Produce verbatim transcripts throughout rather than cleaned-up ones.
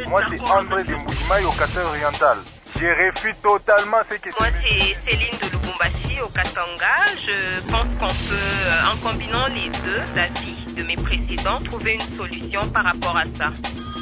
Moi, c'est André de Mbujimaï au Kasai oriental. Je réfute totalement ce que Moi, c'est Céline de Lubumbashi au Katanga. Je pense qu'on peut, en combinant les deux avis de mes précédents, trouver une solution par rapport à ça.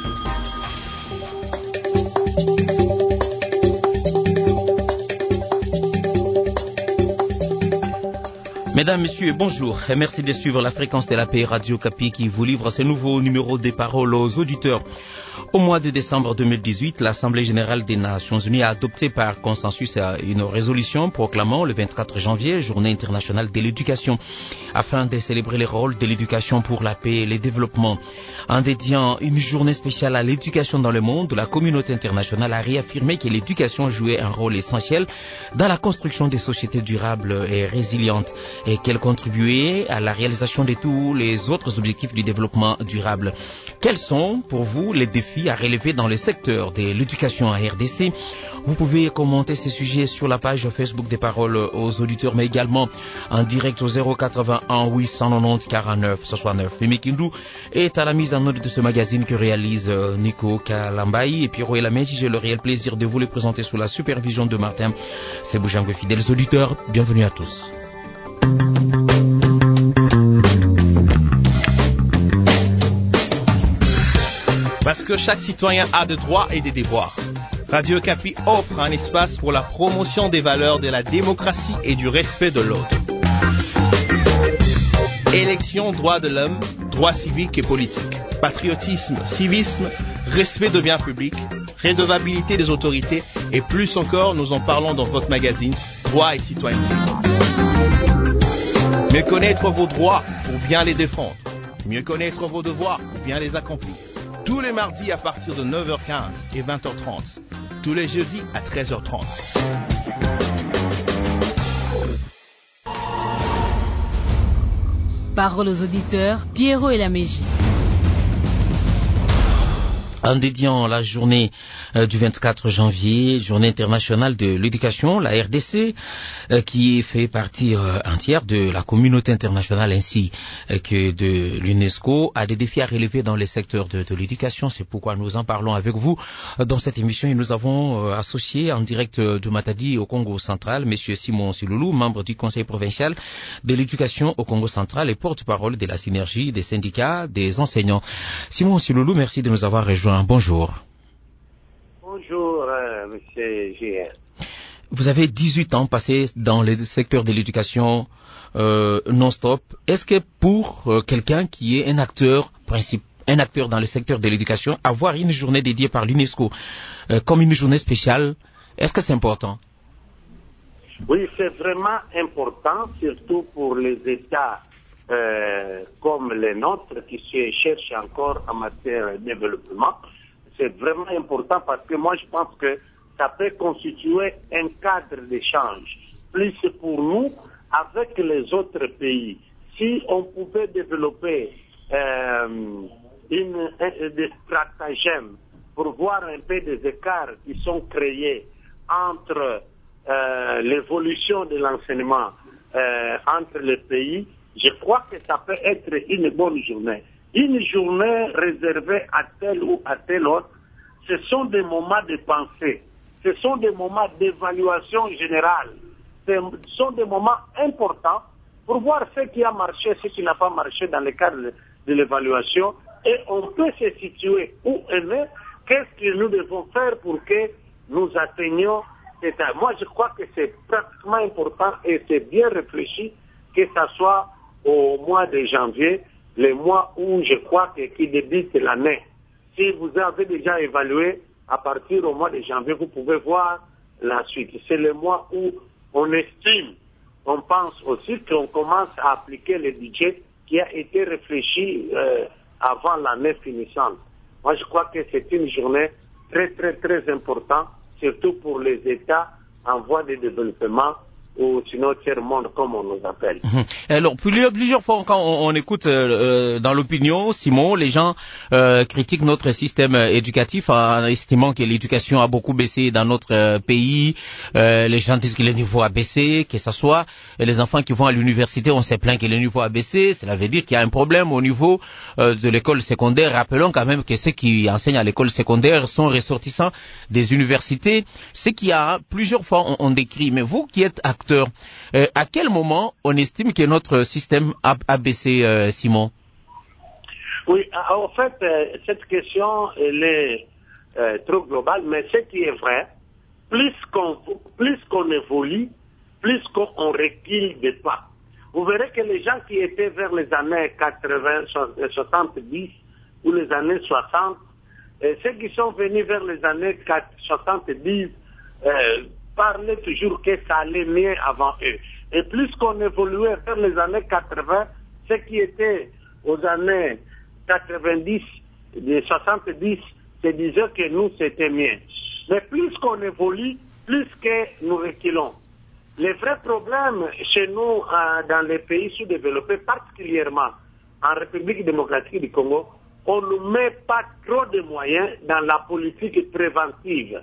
Mesdames, Messieurs, bonjour et merci de suivre la fréquence de la paix Radio Kapi qui vous livre ce nouveau numéro des paroles aux auditeurs. Au mois de décembre deux mille dix-huit, l'Assemblée générale des Nations unies a adopté par consensus une résolution proclamant le vingt-quatre janvier Journée internationale de l'éducation afin de célébrer le rôle de l'éducation pour la paix et le développement. En dédiant une journée spéciale à l'éducation dans le monde, la communauté internationale a réaffirmé que l'éducation jouait un rôle essentiel dans la construction des sociétés durables et résilientes et qu'elle contribuait à la réalisation de tous les autres objectifs du développement durable. Quels sont pour vous les défis à relever dans le secteur de l'éducation en R D C? Vous pouvez commenter ces sujets sur la page Facebook des paroles aux auditeurs, mais également en direct au zéro quatre-vingt-un huit cent quatre-vingt-dix quarante-neuf soixante-neuf. Mimikindou est à la mise en œuvre de ce magazine que réalise Nico Kalambaï et Pierrot Elameji. J'ai le réel plaisir de vous le présenter sous la supervision de Martin Seboujangue. Fidèles auditeurs, bienvenue à tous. Parce que chaque citoyen a des droits et des devoirs. Radio Kapi offre un espace pour la promotion des valeurs de la démocratie et du respect de l'autre. Élection, droits de l'homme, droits civiques et politiques, patriotisme, civisme, respect de biens publics, redevabilité des autorités et plus encore, nous en parlons dans votre magazine Droits et citoyenneté. Mieux connaître vos droits pour bien les défendre. Mieux connaître vos devoirs pour bien les accomplir. Tous les mardis à partir de neuf heures quinze et vingt heures trente. Tous les jeudis à treize heures trente. Parole aux auditeurs, Pierrot Elameji. En dédiant la journée euh, du vingt-quatre janvier, journée internationale de l'éducation, la R D C, euh, qui fait partie euh, entière de la communauté internationale ainsi euh, que de l'UNESCO, a des défis à relever dans les secteurs de, de l'éducation. C'est pourquoi nous en parlons avec vous euh, dans cette émission. Et nous avons euh, associé en direct euh, de Matadi au Congo central, M. Simon Siloulou, membre du Conseil provincial de l'éducation au Congo central et porte-parole de la synergie des syndicats des enseignants. Simon Siloulou, merci de nous avoir rejoints. Bonjour. Bonjour, euh, monsieur G R. Vous avez dix-huit ans passés dans le secteur de l'éducation euh, non-stop. Est-ce que pour euh, quelqu'un qui est un acteur principal, un acteur dans le secteur de l'éducation, avoir une journée dédiée par l'UNESCO euh, comme une journée spéciale, est-ce que c'est important? Oui, c'est vraiment important, surtout pour les États euh, comme les nôtres qui se cherchent encore en matière de développement. C'est vraiment important parce que moi je pense que ça peut constituer un cadre d'échange, plus pour nous avec les autres pays. Si on pouvait développer euh, une, un, des stratagèmes pour voir un peu des écarts qui sont créés entre euh, l'évolution de l'enseignement euh, entre les pays, je crois que ça peut être une bonne journée. Une journée réservée à tel ou à tel autre, ce sont des moments de pensée, ce sont des moments d'évaluation générale, ce sont des moments importants pour voir ce qui a marché, ce qui n'a pas marché dans le cadre de l'évaluation, et on peut se situer où on est, qu'est-ce que nous devons faire pour que nous atteignions cet âge. Moi je crois que c'est pratiquement important et c'est bien réfléchi que ça soit au mois de janvier, le mois où je crois que qui débute l'année. Si vous avez déjà évalué, à partir du mois de janvier, vous pouvez voir la suite. C'est le mois où on estime, on pense aussi qu'on commence à appliquer le budget qui a été réfléchi euh, avant l'année finissante. Moi, je crois que c'est une journée très, très, très importante, surtout pour les États en voie de développement ou sinon tiers-monde, comme on nous appelle. Alors, plusieurs, plusieurs fois, quand on, on écoute euh, dans l'opinion, Simon, les gens euh, critiquent notre système éducatif en estimant que l'éducation a beaucoup baissé dans notre euh, pays. Euh, les gens disent que le niveau a baissé, que ce soit les enfants qui vont à l'université, on s'est plaint que le niveau a baissé. Cela veut dire qu'il y a un problème au niveau euh, de l'école secondaire. Rappelons quand même que ceux qui enseignent à l'école secondaire sont ressortissants des universités. Ce qu'il y a plusieurs fois, on, on décrit. Mais vous qui êtes acteur, Euh, à quel moment on estime que notre système a, a baissé, euh, Simon? Oui, en fait, euh, cette question, elle est euh, trop globale, mais ce qui est vrai, plus qu'on plus qu'on évolue, plus qu'on recule des pas. Vous verrez que les gens qui étaient vers les années quatre-vingts, soixante-dix ou les années soixante, euh, ceux qui sont venus vers les années soixante-dix, euh, parlaient toujours que ça allait mieux avant eux. Et plus qu'on évoluait vers les années quatre-vingts, ceux qui étaient aux années quatre-vingt-dix, soixante-dix, se disaient que nous, c'était mieux. Mais plus qu'on évolue, plus que nous reculons. Les vrais problèmes chez nous, euh, dans les pays sous-développés, particulièrement en République démocratique du Congo, on ne met pas trop de moyens dans la politique préventive.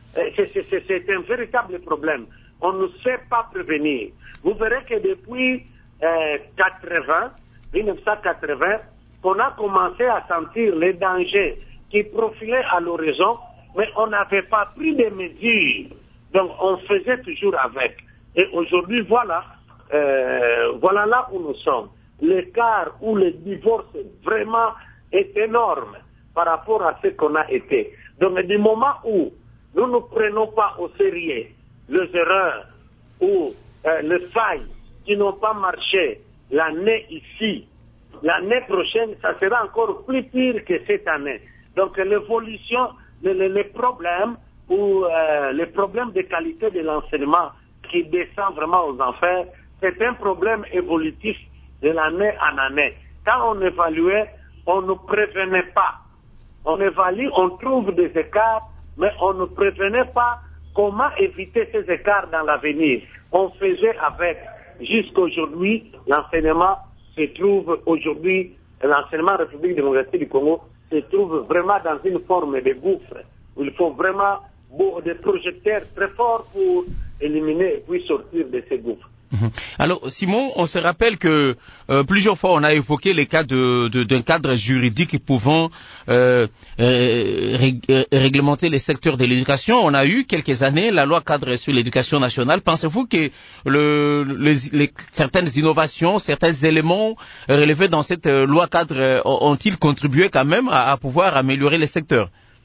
C'est un véritable problème. On ne sait pas prévenir. Vous verrez que depuis euh, quatre-vingts, mille neuf cent quatre-vingts, qu'on a commencé à sentir les dangers qui profilaient à l'horizon, mais on n'avait pas pris de mesures. Donc on faisait toujours avec. Et aujourd'hui, voilà, euh, voilà là où nous sommes. L'écart ou le divorce vraiment est énorme par rapport à ce qu'on a été. Donc du moment où nous ne prenons pas au sérieux les erreurs ou euh, les failles qui n'ont pas marché l'année ici, l'année prochaine, ça sera encore plus pire que cette année. Donc l'évolution, les, les, les problèmes ou euh, les problèmes de qualité de l'enseignement qui descend vraiment aux enfers, c'est un problème évolutif de l'année en année. Quand on évaluait, on ne prévenait pas. On évalue, on trouve des écarts, mais on ne prévenait pas comment éviter ces écarts dans l'avenir. On faisait avec. Jusqu'aujourd'hui, l'enseignement se trouve aujourd'hui, l'enseignement République démocratique du Congo se trouve vraiment dans une forme de gouffre. Il faut vraiment des projecteurs très forts pour éliminer et puis sortir de ces gouffres. Alors Simon, on se rappelle que euh, plusieurs fois on a évoqué les cas de, de, d'un cadre juridique pouvant euh, euh, rég, euh, réglementer les secteurs de l'éducation. On a eu quelques années la loi cadre sur l'éducation nationale. Pensez-vous que le, les, les, certaines innovations, certains éléments relevés dans cette euh, loi cadre ont-ils contribué quand même à, à pouvoir améliorer les secteurs?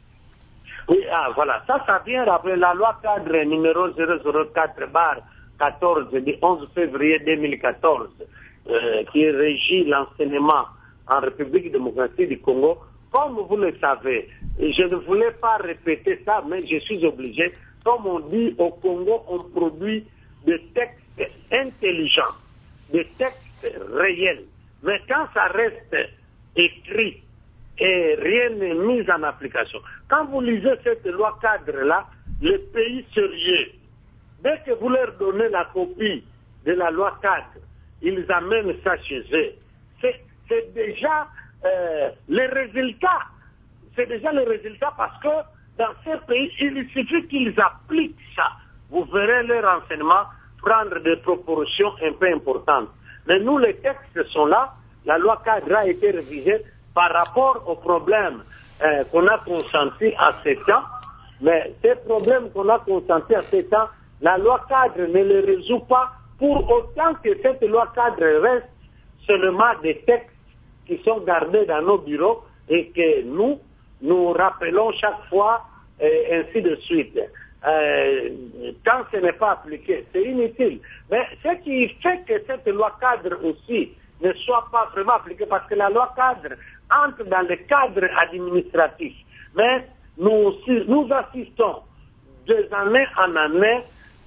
Oui, ah, voilà. Ça, ça vient rappeler la loi cadre numéro zéro zéro quatre barre quatorze du onze février deux mille quatorze euh, qui régit l'enseignement en République démocratique du Congo. Comme vous le savez, et je ne voulais pas répéter ça, mais je suis obligé. Comme on dit au Congo, on produit des textes intelligents, des textes réels. Mais quand ça reste écrit et rien n'est mis en application, quand vous lisez cette loi cadre-là, les pays sérieux, dès que vous leur donnez la copie de la loi cadre, ils amènent ça chez eux. C'est déjà euh, les résultats. C'est déjà les résultats parce que dans ces pays, il suffit qu'ils appliquent ça. Vous verrez leur enseignement prendre des proportions un peu importantes. Mais nous, les textes sont là. La loi cadre a été révisée par rapport aux problèmes euh, qu'on a consentis à sept ans. Mais ces problèmes qu'on a consentis à sept ans, la loi cadre ne les résout pas pour autant que cette loi cadre reste seulement des textes qui sont gardés dans nos bureaux et que nous, nous rappelons chaque fois et ainsi de suite. Euh, quand ce n'est pas appliqué, c'est inutile. Mais ce qui fait que cette loi cadre aussi ne soit pas vraiment appliquée, parce que la loi cadre entre dans le cadre administratif. Mais nous aussi, nous assistons de année en année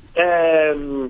euh,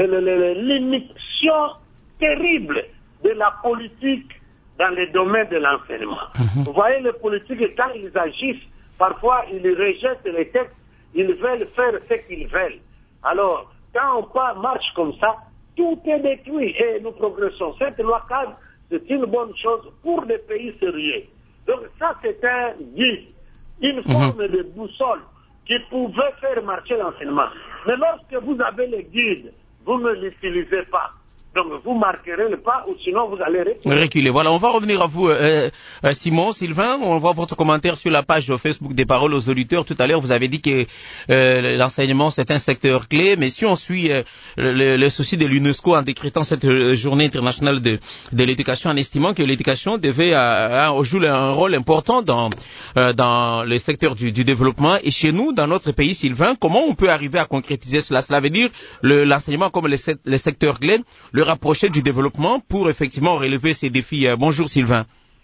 l'émission terrible de la politique dans le domaine de l'enseignement. Mm-hmm. Vous voyez, les politiques, quand ils agissent, parfois ils rejettent les textes, ils veulent faire ce qu'ils veulent. Alors, quand on pas, marche comme ça, tout est détruit et nous progressons. Cette loi cadre, c'est une bonne chose pour des pays sérieux. Donc ça, c'est un guide, une forme mm-hmm. de boussole qui pouvait faire marcher l'enseignement. Mais lorsque vous avez le guide, vous ne l'utilisez pas. Donc vous marquerez le pas ou sinon vous allez reculer. reculer. Voilà, on va revenir à vous, euh, euh, Simon, Sylvain. On voit votre commentaire sur la page Facebook des Paroles aux auditeurs. Tout à l'heure, vous avez dit que euh, l'enseignement, c'est un secteur clé. Mais si on suit euh, le, le souci de l'UNESCO en décrétant cette euh, journée internationale de, de l'éducation, en estimant que l'éducation devait euh, jouer un rôle important dans, euh, dans le secteur du, du développement. Et chez nous, dans notre pays, Sylvain, comment on peut arriver à concrétiser cela? Cela veut dire le, l'enseignement comme les, les secteurs clés, le rapprocher du développement pour effectivement relever ces défis. Bonjour Sylvain.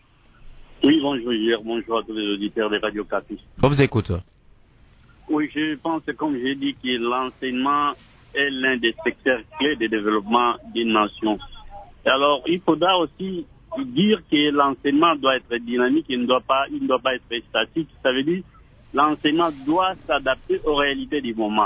Oui, bonjour hier, bonjour à tous les auditeurs de Radio Capi. On vous écoute. Oui, je pense, comme j'ai dit, que l'enseignement est l'un des secteurs clés de développement d'une nation. Et alors, il faudra aussi dire que l'enseignement doit être dynamique, il ne doit pas, il ne doit pas être statique. Ça veut dire l'enseignement doit s'adapter aux réalités du moment.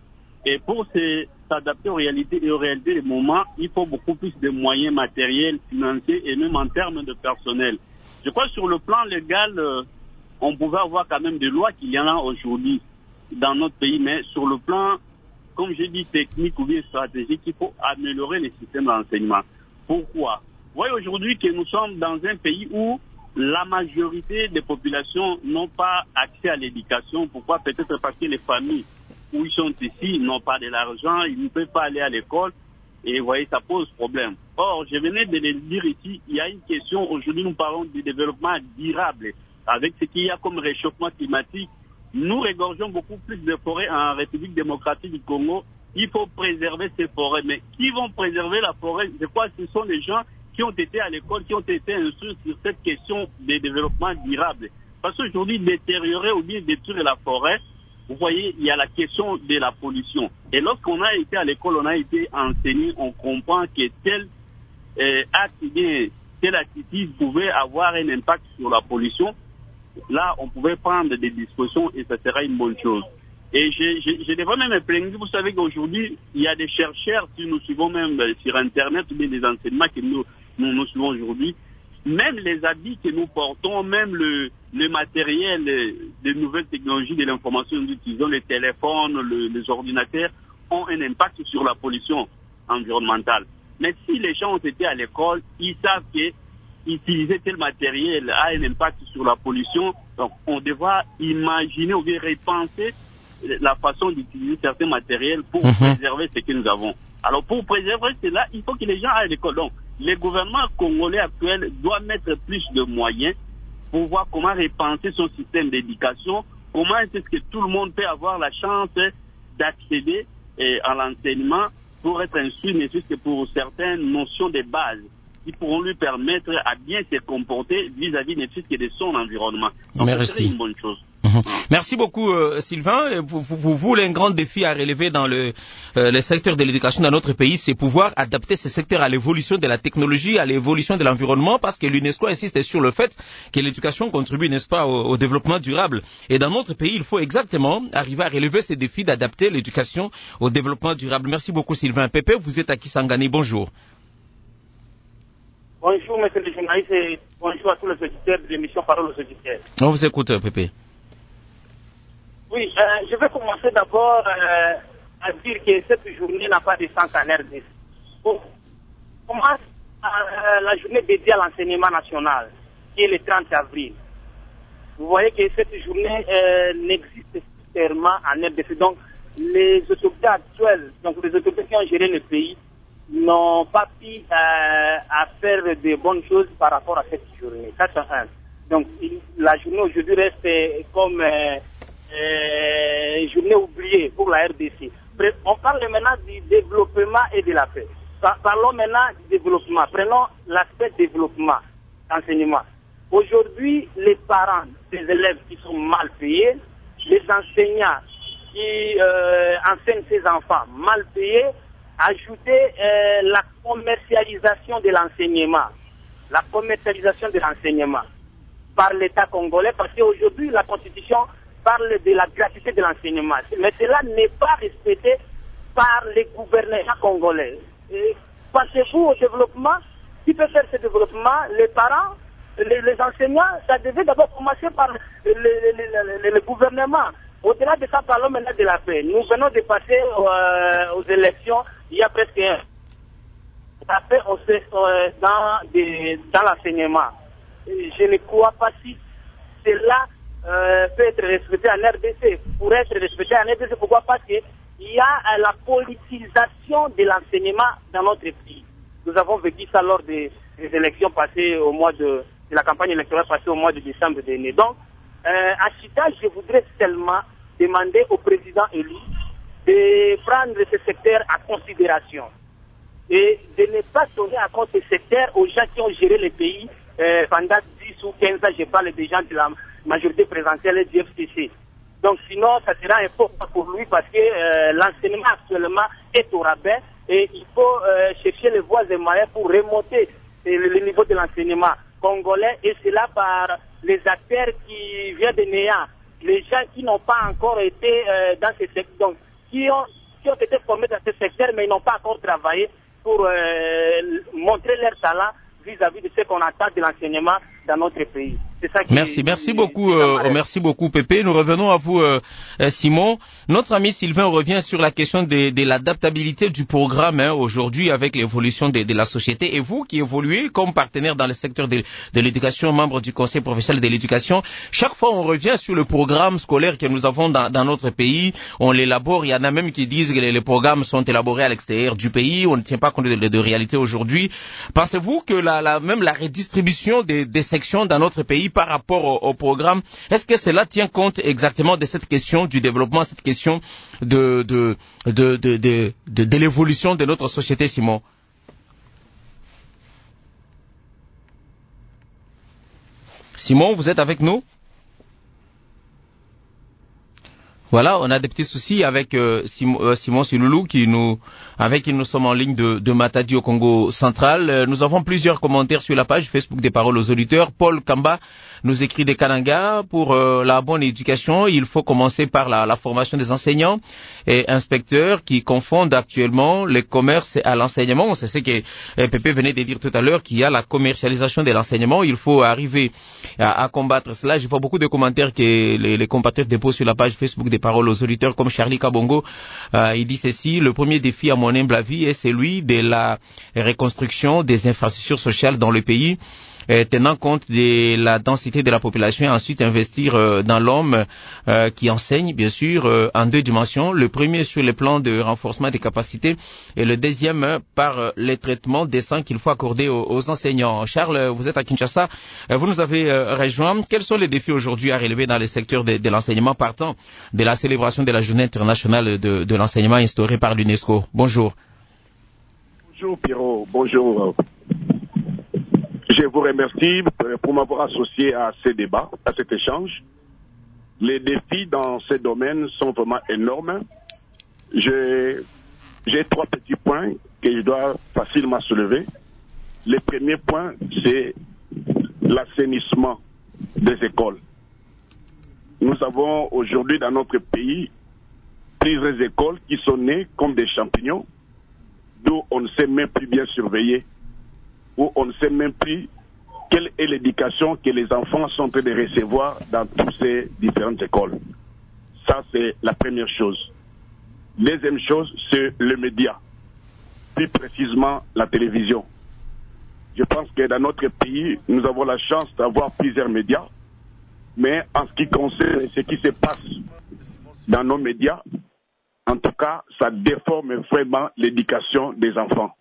Et pour se, s'adapter aux réalités et aux réalités du moment, il faut beaucoup plus de moyens matériels, financiers et même en termes de personnel. Je crois que sur le plan légal, euh, on pouvait avoir quand même des lois qu'il y en a aujourd'hui dans notre pays, mais sur le plan, comme j'ai dit, technique ou bien stratégique, il faut améliorer les systèmes d'enseignement. Pourquoi? Vous voyez aujourd'hui que nous sommes dans un pays où la majorité des populations n'ont pas accès à l'éducation. Pourquoi? Peut-être parce que les familles où ils sont ici n'ont pas de l'argent, ils ne peuvent pas aller à l'école, et vous voyez, ça pose problème. Or, je venais de le dire ici, il y a une question, aujourd'hui nous parlons du développement durable. Avec ce qu'il y a comme réchauffement climatique, nous régorgeons beaucoup plus de forêts en République démocratique du Congo. Il faut préserver ces forêts. Mais qui vont préserver la forêt? Je crois que ce sont les gens qui ont été à l'école, qui ont été instruits sur cette question de développement durable. Parce qu'aujourd'hui, détériorer ou bien détruire la forêt, vous voyez, il y a la question de la pollution. Et lorsqu'on a été à l'école, on a été enseigné, on comprend que tel euh, acte, bien, telle attitude pouvait avoir un impact sur la pollution. Là, on pouvait prendre des dispositions et ça sera une bonne chose. Et je, je, je devrais même me plaindre. Vous savez qu'aujourd'hui, il y a des chercheurs, si nous suivons même sur Internet, ou bien des enseignements que nous, nous, nous suivons aujourd'hui, même les habits que nous portons, même le, le matériel, les, les nouvelles technologies de l'information que nous utilisons, les téléphones, le, les ordinateurs, ont un impact sur la pollution environnementale. Mais si les gens ont été à l'école, ils savent que utiliser tel matériel a un impact sur la pollution. Donc, on devra imaginer ou bien repenser la façon d'utiliser certains matériels pour mmh. préserver ce que nous avons. Alors, pour préserver cela, il faut que les gens aillent à l'école. Donc, le gouvernement congolais actuel doit mettre plus de moyens pour voir comment repenser son système d'éducation, comment est-ce que tout le monde peut avoir la chance d'accéder eh, à l'enseignement pour être instruit, mais juste pour certaines notions de base qui pourront lui permettre à bien se comporter vis-à-vis de, de son environnement. Donc, c'est une bonne chose. Mmh. Merci beaucoup euh, Sylvain. Pour, pour, pour vous, un grand défi à relever dans le, euh, le secteur de l'éducation dans notre pays, c'est pouvoir adapter ce secteur à l'évolution de la technologie, à l'évolution de l'environnement, parce que l'UNESCO insiste sur le fait que l'éducation contribue, n'est-ce pas, au, au développement durable. Et dans notre pays, il faut exactement arriver à relever ces défis d'adapter l'éducation au développement durable. Merci beaucoup Sylvain. Pépé, vous êtes à Kisangani, bonjour. Bonjour, monsieur le journaliste, et bonjour à tous les auditeurs de l'émission Parole aux auditeurs. On vous écoute, Pépé. Oui, euh, je vais commencer d'abord euh, à dire que cette journée n'a pas de sens en R D C. On commence euh, la journée dédiée à l'enseignement national, qui est le trente avril. Vous voyez que cette journée euh, n'existe clairement en R D C. Donc, les autorités actuelles, donc les autorités qui ont géré le pays, n'ont pas pu euh, à faire de bonnes choses par rapport à cette journée. Ça, c'est un. Donc, il, la journée aujourd'hui reste comme euh, euh, journée oubliée pour la R D C. On parle maintenant du développement et de la paix. Parlons maintenant du développement. Prenons l'aspect développement, enseignement. Aujourd'hui, les parents des élèves qui sont mal payés, les enseignants qui euh, enseignent ces enfants mal payés, ajouter euh, la commercialisation de l'enseignement, la commercialisation de l'enseignement par l'État congolais, parce qu'aujourd'hui la Constitution parle de la gratuité de l'enseignement, mais cela n'est pas respecté par les gouvernements congolais. Et pensez-vous au développement? Qui peut faire ce développement? Les parents, les, les enseignants? Ça devait d'abord commencer par le, le, le, le, le gouvernement. Au-delà de ça, parlons maintenant de la paix. Nous venons de passer euh, aux élections il y a presque un an. La paix on sait, euh, dans, des, dans l'enseignement. Je ne crois pas si cela euh, peut être respecté en R D C. Pour être respecté en R D C, pourquoi? Parce qu'il y a euh, la politisation de l'enseignement dans notre pays. Nous avons vécu ça lors des, des élections passées au mois de, de la campagne électorale passée au mois de décembre dernier. Donc, euh, à Chita, je voudrais seulement demander au président élu de prendre ce secteur à considération et de ne pas donner à compte ce secteur aux gens qui ont géré le pays euh, pendant dix ou quinze ans. Je parle des gens de la majorité présidentielle du F C C. Donc sinon, ça sera un faux pas pour lui parce que euh, l'enseignement actuellement est au rabais et il faut euh, chercher les voies et moyens pour remonter euh, le niveau de l'enseignement congolais, et cela par les acteurs qui viennent de néant, les gens qui n'ont pas encore été euh, dans ce secteur, donc qui ont, qui ont été formés dans ce secteur mais ils n'ont pas encore travaillé pour euh, montrer leur talent vis-à-vis de ce qu'on attend de l'enseignement dans notre pays. C'est ça qui merci, est, merci est, beaucoup, est euh, merci beaucoup, Pépé. Nous revenons à vous, euh, Simon. Notre ami Sylvain revient sur la question de, de l'adaptabilité du programme hein, aujourd'hui avec l'évolution de, de la société. Et vous qui évoluez comme partenaire dans le secteur de, de l'éducation, membre du Conseil professionnel de l'éducation, chaque fois on revient sur le programme scolaire que nous avons dans, dans notre pays. On l'élabore. Il y en a même qui disent que les, les programmes sont élaborés à l'extérieur du pays. On ne tient pas compte de, de, de réalité aujourd'hui. Pensez-vous que la, la, même la redistribution des, des sections dans notre pays par rapport au, au programme, est-ce que cela tient compte exactement de cette question du développement, cette question de de de de de, de, de l'évolution de notre société, Simon? Simon, vous êtes avec nous? Voilà, on a des petits soucis avec euh, Simon, euh, Simon Siloulou qui nous, avec qui nous sommes en ligne de, de Matadi au Congo central. Euh, nous avons plusieurs commentaires sur la page Facebook des Paroles aux auditeurs. Paul Kamba nous écrit des Kananga pour euh, la bonne éducation. Il faut commencer par la, la formation des enseignants et inspecteurs qui confondent actuellement les commerces à l'enseignement. C'est ce que euh, Pépé venait de dire tout à l'heure, qu'il y a la commercialisation de l'enseignement. Il faut arriver à, à combattre cela. Je vois beaucoup de commentaires que les, les compatriotes déposent sur la page Facebook des Paroles aux auditeurs, comme Charlie Kabongo. Euh, il dit ceci: le premier défi à mon humble avis est celui de la reconstruction des infrastructures sociales dans le pays, euh, tenant compte de la densité de la population, et ensuite investir euh, dans l'homme euh, qui enseigne, bien sûr, euh, en deux dimensions. Le premier sur le plan de renforcement des capacités et le deuxième euh, par euh, les traitements décents qu'il faut accorder aux, aux enseignants. Charles, vous êtes à Kinshasa, euh, vous nous avez euh, rejoint. Quels sont les défis aujourd'hui à relever dans le secteur de, de l'enseignement partant de la célébration de la journée internationale de, de l'enseignement instaurée par l'UNESCO? Bonjour. Bonjour Pierrot, bonjour. Je vous remercie pour m'avoir associé à ce débat, à cet échange. Les défis dans ces domaines sont vraiment énormes. J'ai, j'ai trois petits points que je dois facilement soulever. Le premier point, c'est l'assainissement des écoles. Nous avons aujourd'hui dans notre pays plusieurs écoles qui sont nées comme des champignons, d'où on ne sait même plus bien surveiller, où on ne sait même plus quelle est l'éducation que les enfants sont en train de recevoir dans toutes ces différentes écoles. Ça, c'est la première chose. Deuxième chose, c'est le média, plus précisément la télévision. Je pense que dans notre pays, nous avons la chance d'avoir plusieurs médias, mais en ce qui concerne ce qui se passe dans nos médias, en tout cas, ça déforme vraiment l'éducation des enfants.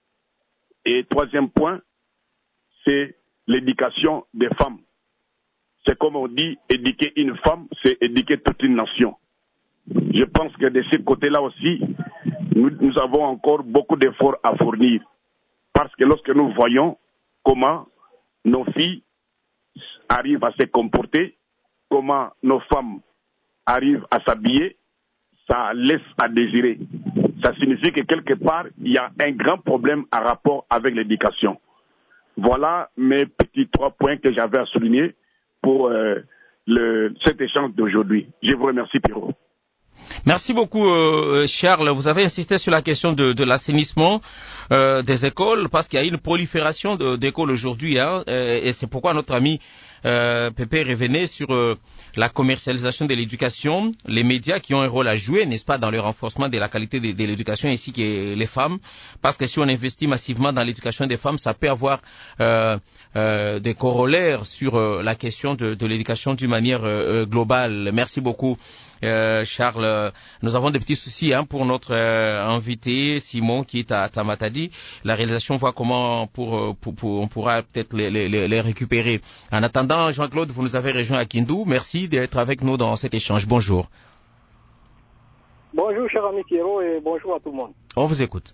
Et troisième point, c'est l'éducation des femmes. C'est comme on dit, éduquer une femme, c'est éduquer toute une nation. Je pense que de ce côté-là aussi, nous, nous avons encore beaucoup d'efforts à fournir. Parce que lorsque nous voyons comment nos filles arrivent à se comporter, comment nos femmes arrivent à s'habiller, ça laisse à désirer. Ça signifie que quelque part, il y a un grand problème en rapport avec l'éducation. Voilà mes petits trois points que j'avais à souligner pour euh, le, cet échange d'aujourd'hui. Je vous remercie, Pierrot. Merci beaucoup, euh, Charles. Vous avez insisté sur la question de, de l'assainissement euh, des écoles, parce qu'il y a une prolifération de, d'écoles aujourd'hui, hein, et c'est pourquoi notre ami euh, Pépé revenait sur euh, la commercialisation de l'éducation, les médias qui ont un rôle à jouer, n'est-ce pas, dans le renforcement de la qualité de, de l'éducation, ainsi que les femmes, parce que si on investit massivement dans l'éducation des femmes, ça peut avoir euh, euh, des corollaires sur euh, la question de, de l'éducation d'une manière euh, globale. Merci beaucoup. Euh, Charles, nous avons des petits soucis hein, pour notre euh, invité Simon qui est à Tamatadi. La réalisation voit comment pour, pour, pour, on pourra peut-être les, les, les récupérer. En attendant, Jean-Claude, vous nous avez rejoint à Kindu. Merci d'être avec nous dans cet échange. Bonjour. Bonjour, cher ami Pierrot, et bonjour à tout le monde. On vous écoute.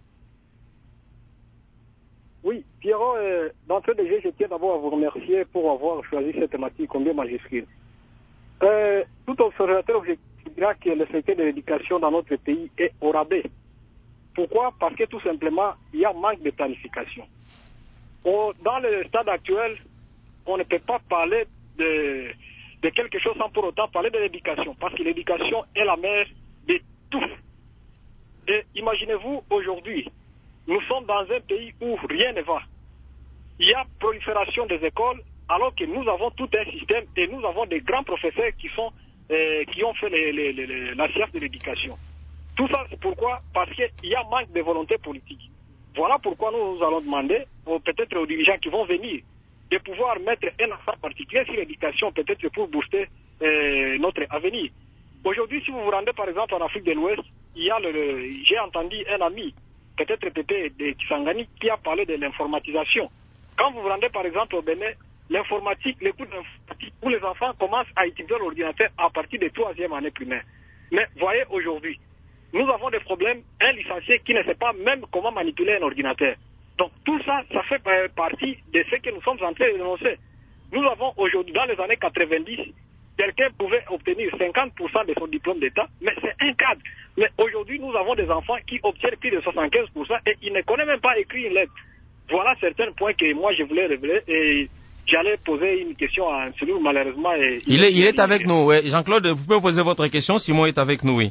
Oui, Pierrot, euh, d'entrée de jeu, je tiens d'abord à vous remercier pour avoir choisi cette thématique combien majuscule. Euh, tout observateur objectif dira que le secteur de l'éducation dans notre pays est au rabais. Pourquoi? Parce que tout simplement, il y a manque de planification. Au, dans le stade actuel, on ne peut pas parler de, de quelque chose sans pour autant parler de l'éducation, parce que l'éducation est la mère de tout. Et imaginez-vous aujourd'hui, nous sommes dans un pays où rien ne va. Il y a prolifération des écoles, alors que nous avons tout un système et nous avons des grands professeurs qui sont euh, qui ont fait les, les, les, la science de l'éducation. Tout ça, c'est pourquoi? Parce qu'il y a manque de volonté politique. Voilà pourquoi nous, nous allons demander, aux, peut-être aux dirigeants qui vont venir, de pouvoir mettre un accent particulier sur l'éducation, peut-être pour booster euh, notre avenir. Aujourd'hui, si vous vous rendez par exemple en Afrique de l'Ouest, il y a le, le j'ai entendu un ami, peut-être Pépé de Kisangani, qui a parlé de l'informatisation. Quand vous vous rendez par exemple au Bénin, l'informatique, les cours d'informatique, où les enfants commencent à utiliser l'ordinateur à partir de troisième année primaire. Mais voyez aujourd'hui, nous avons des problèmes, un licencié qui ne sait pas même comment manipuler un ordinateur. Donc tout ça, ça fait partie de ce que nous sommes en train de dénoncer. Nous avons aujourd'hui, dans les années quatre-vingt-dix, quelqu'un pouvait obtenir cinquante pour cent de son diplôme d'État, mais c'est un cadre. Mais aujourd'hui, nous avons des enfants qui obtiennent plus de soixante-quinze pour cent et ils ne connaissent même pas écrire une lettre. Voilà certains points que moi je voulais révéler et j'allais poser une question à Anselou, malheureusement. Et il, est, il est avec nous, ouais. Jean-Claude, vous pouvez poser votre question, Simon est avec nous, oui.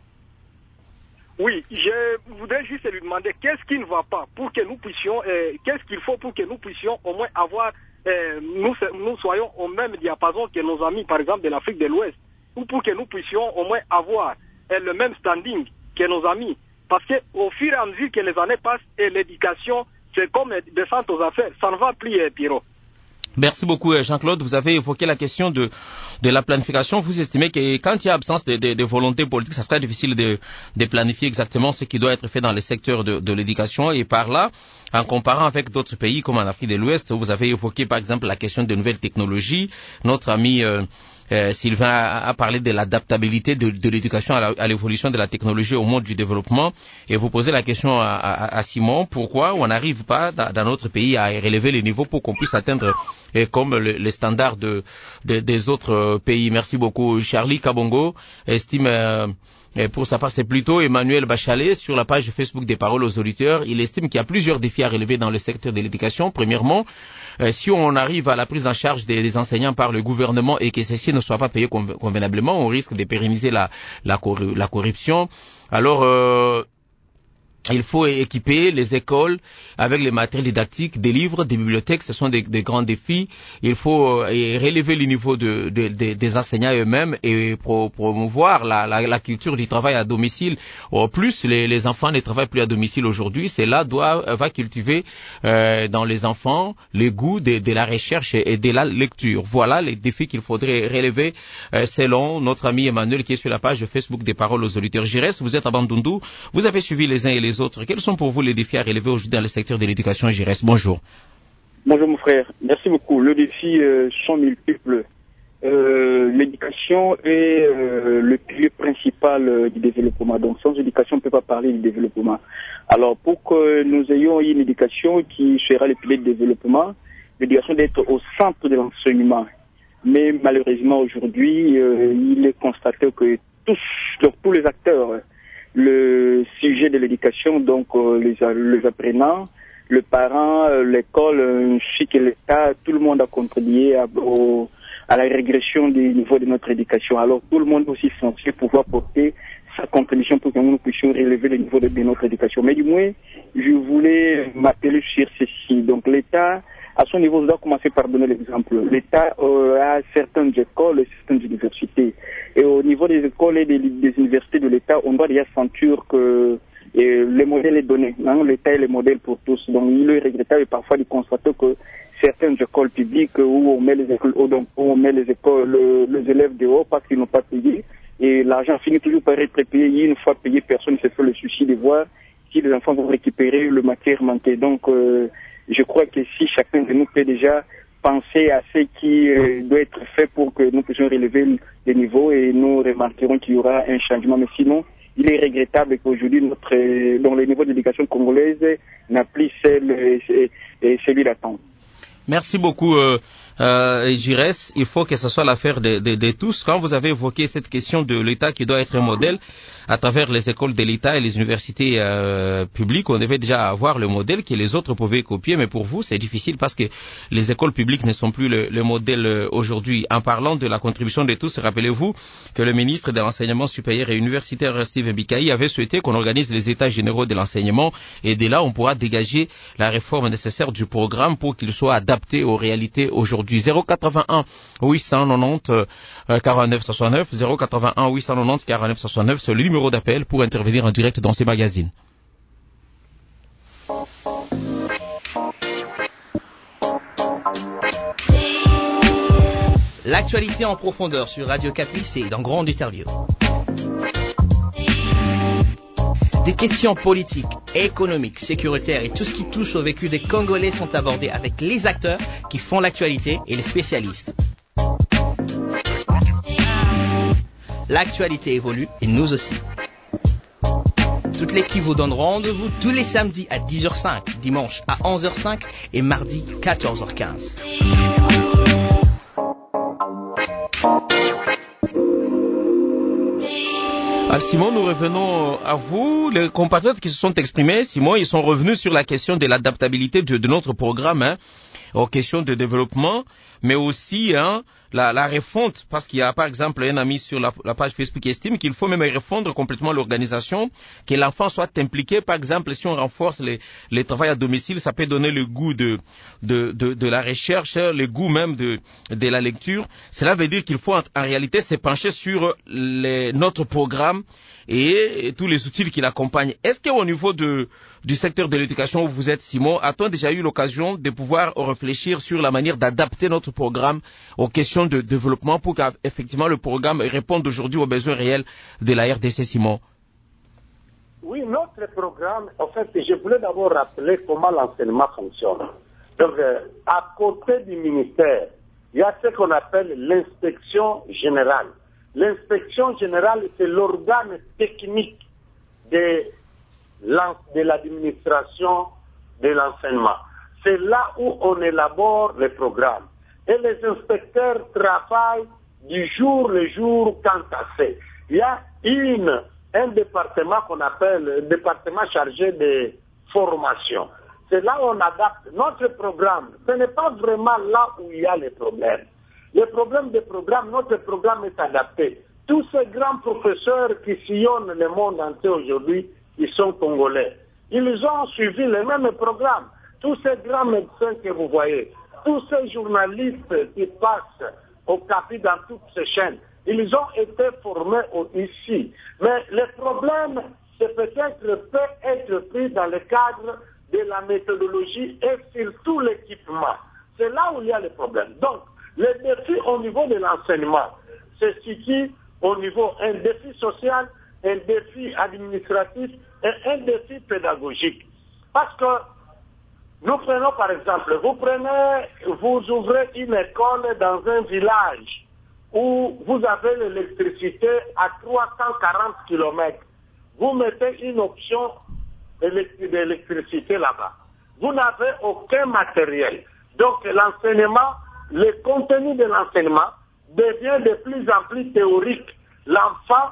Oui, je voudrais juste lui demander qu'est-ce qui ne va pas pour que nous puissions, euh, qu'est-ce qu'il faut pour que nous puissions au moins avoir, euh, nous, nous soyons au même diapason que nos amis, par exemple, de l'Afrique de l'Ouest, ou pour que nous puissions au moins avoir euh, le même standing que nos amis. Parce que au fur et à mesure que les années passent et l'éducation, c'est comme descendre aux affaires, ça ne va plus, euh, Pierrot. Merci beaucoup, Jean-Claude. Vous avez évoqué la question de, de la planification. Vous estimez que quand il y a absence de, de, de volonté politique, ça serait difficile de, de planifier exactement ce qui doit être fait dans le secteur de, de l'éducation. Et par là, en comparant avec d'autres pays comme en Afrique de l'Ouest, vous avez évoqué par exemple la question de nouvelles technologies. Notre ami euh, euh, Sylvain a, a parlé de l'adaptabilité de, de l'éducation à l'évolution de la technologie au monde du développement. Et vous posez la question à, à, à Simon, pourquoi on n'arrive pas dans, dans notre pays à relever les niveaux pour qu'on puisse atteindre et comme le, les standards de, de, des autres pays. Merci beaucoup. Charlie Kabongo estime, euh, pour sa part, c'est plutôt Emmanuel Bachalet sur la page Facebook des Paroles aux auditeurs. Il estime qu'il y a plusieurs défis à relever dans le secteur de l'éducation. Premièrement, euh, si on arrive à la prise en charge des, des enseignants par le gouvernement et que ceux-ci ne soient pas payés convenablement, on risque de pérenniser la, la, corru- la corruption. Alors, euh, il faut équiper les écoles avec les matériels didactiques, des livres, des bibliothèques. Ce sont des, des grands défis. Il faut euh, relever le niveau de, de, de, des enseignants eux-mêmes et pro, promouvoir la, la, la culture du travail à domicile. En plus, les, les enfants ne travaillent plus à domicile aujourd'hui. Cela doit va cultiver euh, dans les enfants le goût de, de la recherche et de la lecture. Voilà les défis qu'il faudrait relever euh, selon notre ami Emmanuel qui est sur la page Facebook des Paroles aux auditeurs. Jires, vous êtes à Bandundu. Vous avez suivi les uns et les autres. Quels sont pour vous les défis à relever aujourd'hui dans le secteur de l'éducation, Jires? Bonjour. Bonjour mon frère, merci beaucoup. Le défi euh, sont multiples. Euh, l'éducation est euh, le pilier principal euh, du développement. Donc sans éducation, on ne peut pas parler du développement. Alors pour que nous ayons une éducation qui sera le pilier du développement, l'éducation doit être au centre de l'enseignement. Mais malheureusement aujourd'hui, euh, il est constaté que tous, tous les acteurs, le sujet de l'éducation, donc euh, les, les apprenants, le parent, euh, l'école, ainsi que l'État, tout le monde a contribué à, au, à la régression du niveau de notre éducation. Alors tout le monde est aussi censé pouvoir porter sa contribution pour que nous puissions élever le niveau de, de notre éducation. Mais du moins, je voulais m'appeler sur ceci. Donc l'État, à son niveau, je dois commencer par donner l'exemple. L'État euh, a certaines écoles et certaines universités. Et au niveau des écoles et des, des universités de l'État, on doit déjà sentir que et le modèle est donné. Hein, l'État est le modèle pour tous. Donc il est regrettable parfois de constater que certaines écoles publiques où on met les écoles, où on met les écoles, le, les élèves dehors parce qu'ils n'ont pas payé. Et l'argent finit toujours par être payé. Une fois payé, personne ne se fait le souci de voir si les enfants vont récupérer le matière manquée. Donc euh, je crois que si chacun de nous peut déjà penser à ce qui euh, doit être fait pour que nous puissions relever les niveaux, et nous remarquerons qu'il y aura un changement. Mais sinon, il est regrettable qu'aujourd'hui, notre, dans le niveau d'éducation congolaise n'a plus celle, celui d'attendre. Merci beaucoup, euh, euh, Giresse. Il faut que ce soit l'affaire de, de, de tous. Quand vous avez évoqué cette question de l'État qui doit être un modèle à travers les écoles de l'État et les universités euh, publiques, on devait déjà avoir le modèle que les autres pouvaient copier, mais pour vous, c'est difficile parce que les écoles publiques ne sont plus le, le modèle aujourd'hui. En parlant de la contribution de tous, rappelez-vous que le ministre de l'Enseignement supérieur et universitaire, Steve Bikaï, avait souhaité qu'on organise les états généraux de l'enseignement, et de là, on pourra dégager la réforme nécessaire du programme pour qu'il soit adapté aux réalités aujourd'hui. zéro quatre-vingt-un huit cent quatre-vingt-dix quarante-neuf soixante-neuf, zéro quatre-vingt-un huit cent quatre-vingt-dix quarante-neuf soixante-neuf, c'est le numéro d'appel pour intervenir en direct dans ces magazines. L'actualité en profondeur sur Radio Kapi, c'est dans Grande Interview. Des questions politiques, économiques, sécuritaires et tout ce qui touche au vécu des Congolais sont abordés avec les acteurs qui font l'actualité et les spécialistes. L'actualité évolue et nous aussi. Toute l'équipe vous donne rendez-vous tous les samedis à dix heures cinq, dimanche à onze heures cinq et mardi quatorze heures quinze. Alors Simon, nous revenons à vous. Les compatriotes qui se sont exprimés, Simon, ils sont revenus sur la question de l'adaptabilité de, de notre programme, hein, aux questions de développement, mais aussi hein, la, la refonte, parce qu'il y a par exemple un ami sur la, la page Facebook qui estime qu'il faut même refondre complètement l'organisation, que l'enfant soit impliqué. Par exemple, si on renforce les, les travail à domicile, ça peut donner le goût de, de, de, de la recherche, le goût même de, de la lecture. Cela veut dire qu'il faut en, en réalité se pencher sur les, notre programme et, et tous les outils qui l'accompagnent. Est-ce qu'au niveau de, du secteur de l'éducation où vous êtes, Simon, a-t-on déjà eu l'occasion de pouvoir réfléchir sur la manière d'adapter notre programme aux questions de développement pour qu'effectivement le programme réponde aujourd'hui aux besoins réels de la R D C, Simon? Oui, notre programme, en fait, je voulais d'abord rappeler comment l'enseignement fonctionne. Donc, euh, à côté du ministère, il y a ce qu'on appelle l'inspection générale. L'inspection générale, c'est l'organe technique de, de l'administration de l'enseignement. C'est là où on élabore les programmes. Et les inspecteurs travaillent du jour le jour quant à fait. Il y a une, un département qu'on appelle le département chargé de formation. C'est là où on adapte notre programme. Ce n'est pas vraiment là où il y a les problèmes. Les problèmes des programmes, notre programme est adapté. Tous ces grands professeurs qui sillonnent le monde entier aujourd'hui, ils sont congolais. Ils ont suivi les mêmes programmes. Tous ces grands médecins que vous voyez, tous ces journalistes qui passent au Kapi dans toutes ces chaînes, ils ont été formés ici. Mais le problème, c'est peut-être peut être pris dans le cadre de la méthodologie et surtout l'équipement. C'est là où il y a le problème. Donc, le défi au niveau de l'enseignement, c'est situé au niveau un défi social, un défi administratif et un défi pédagogique. Parce que nous prenons par exemple, vous prenez, vous ouvrez une école dans un village où vous avez l'électricité à trois cent quarante kilomètres. Vous mettez une option d'électricité là-bas. Vous n'avez aucun matériel. Donc l'enseignement, le contenu de l'enseignement devient de plus en plus théorique. L'enfant,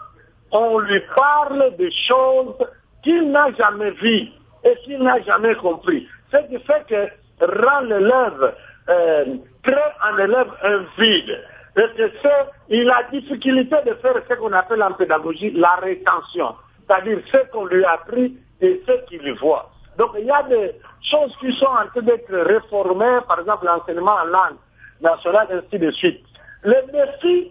on lui parle de choses qu'il n'a jamais vues et qu'il n'a jamais compris. Ce qui fait que rend l'élève, euh, crée en élève un vide. et que c'est, il a difficulté de faire ce qu'on appelle en pédagogie la rétention, c'est-à-dire ce qu'on lui a appris et ce qu'il voit. Donc il y a des choses qui sont en train d'être réformées, par exemple l'enseignement en langue nationale, ainsi de suite. Le défi,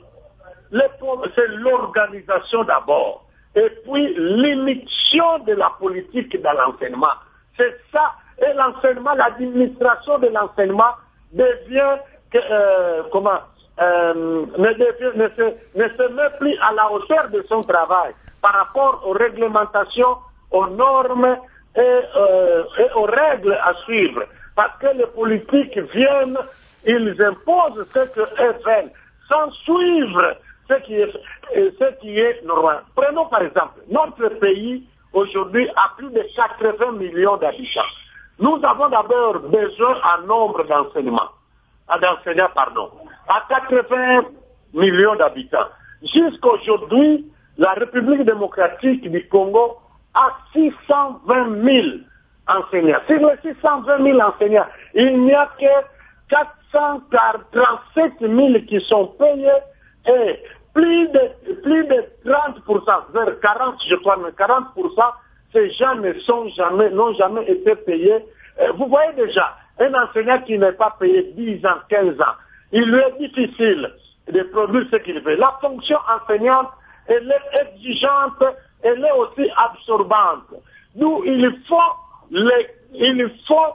c'est l'organisation d'abord, et puis l'émission de la politique dans l'enseignement. C'est ça, et l'enseignement, l'administration de l'enseignement devient, euh, comment, euh, ne, devient, ne, se, ne se met plus à la hauteur de son travail par rapport aux réglementations, aux normes et, euh, et aux règles à suivre. Parce que les politiques viennent, ils imposent ce qu'elles veulent, sans suivre ce qui est, ce qui est normal. Prenons par exemple, notre pays aujourd'hui a plus de quatre-vingts millions d'habitants. Nous avons d'abord besoin en nombre d'enseignements, d'enseignants, pardon, à quatre-vingts millions d'habitants. Jusqu'aujourd'hui, la République démocratique du Congo a six cent vingt mille enseignants. Sur les six cent vingt mille enseignants, il n'y a que quatre cent trente-sept mille qui sont payés et plus de, plus de trente pour cent, vers quarante, je crois, mais quarante pour cent, ces gens ne sont jamais, n'ont jamais été payés. Vous voyez déjà, un enseignant qui n'est pas payé dix ans, quinze ans, il lui est difficile de produire ce qu'il veut. La fonction enseignante, elle est exigeante, elle est aussi absorbante. Nous, il faut les, il faut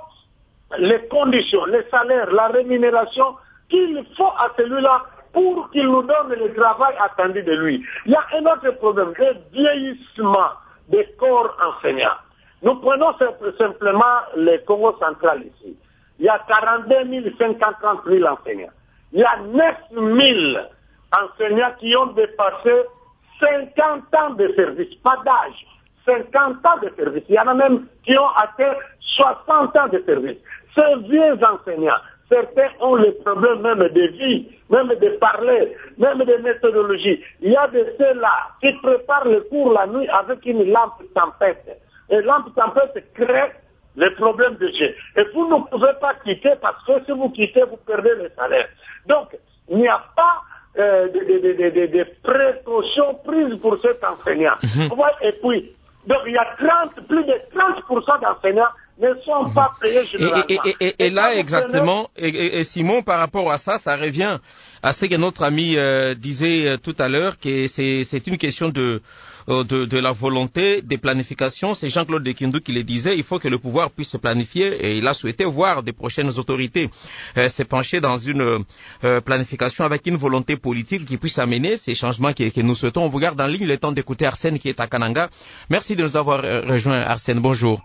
les conditions, les salaires, la rémunération qu'il faut à celui-là pour qu'il nous donne le travail attendu de lui. Il y a un autre problème, le vieillissement des corps enseignants. Nous prenons simplement le Congo central ici. Il y a quarante-deux mille cinq cent trente mille enseignants. Il y a neuf mille enseignants qui ont dépassé cinquante ans de service, pas d'âge, cinquante ans de service. Il y en a même qui ont atteint soixante ans de service. Ces vieux enseignants, certains ont les problèmes même de vie, même de parler, même de méthodologie. Il y a de ceux-là qui préparent le cours la nuit avec une lampe tempête. Et lampe tempête crée les problèmes de jet. Et vous ne pouvez pas quitter parce que si vous quittez, vous perdez le salaire. Donc, il n'y a pas euh, de, de, de, de, de précautions prises pour cet enseignant. Mm-hmm. Et puis, donc il y a trente, plus de trente pour cent d'enseignants ne sont mm-hmm. pas payés généralement. Et, et, et, et, et, et là, exactement, prenez... et, et Simon, par rapport à ça, ça revient à ce que notre ami euh, disait euh, tout à l'heure, que c'est, c'est une question de... De, de la volonté, des planifications. C'est Jean-Claude Dekindu qui le disait, il faut que le pouvoir puisse se planifier et il a souhaité voir des prochaines autorités euh, se pencher dans une euh, planification avec une volonté politique qui puisse amener ces changements que, que nous souhaitons. On vous garde en ligne le temps d'écouter Arsène qui est à Kananga. Merci de nous avoir euh, rejoint, Arsène. Bonjour.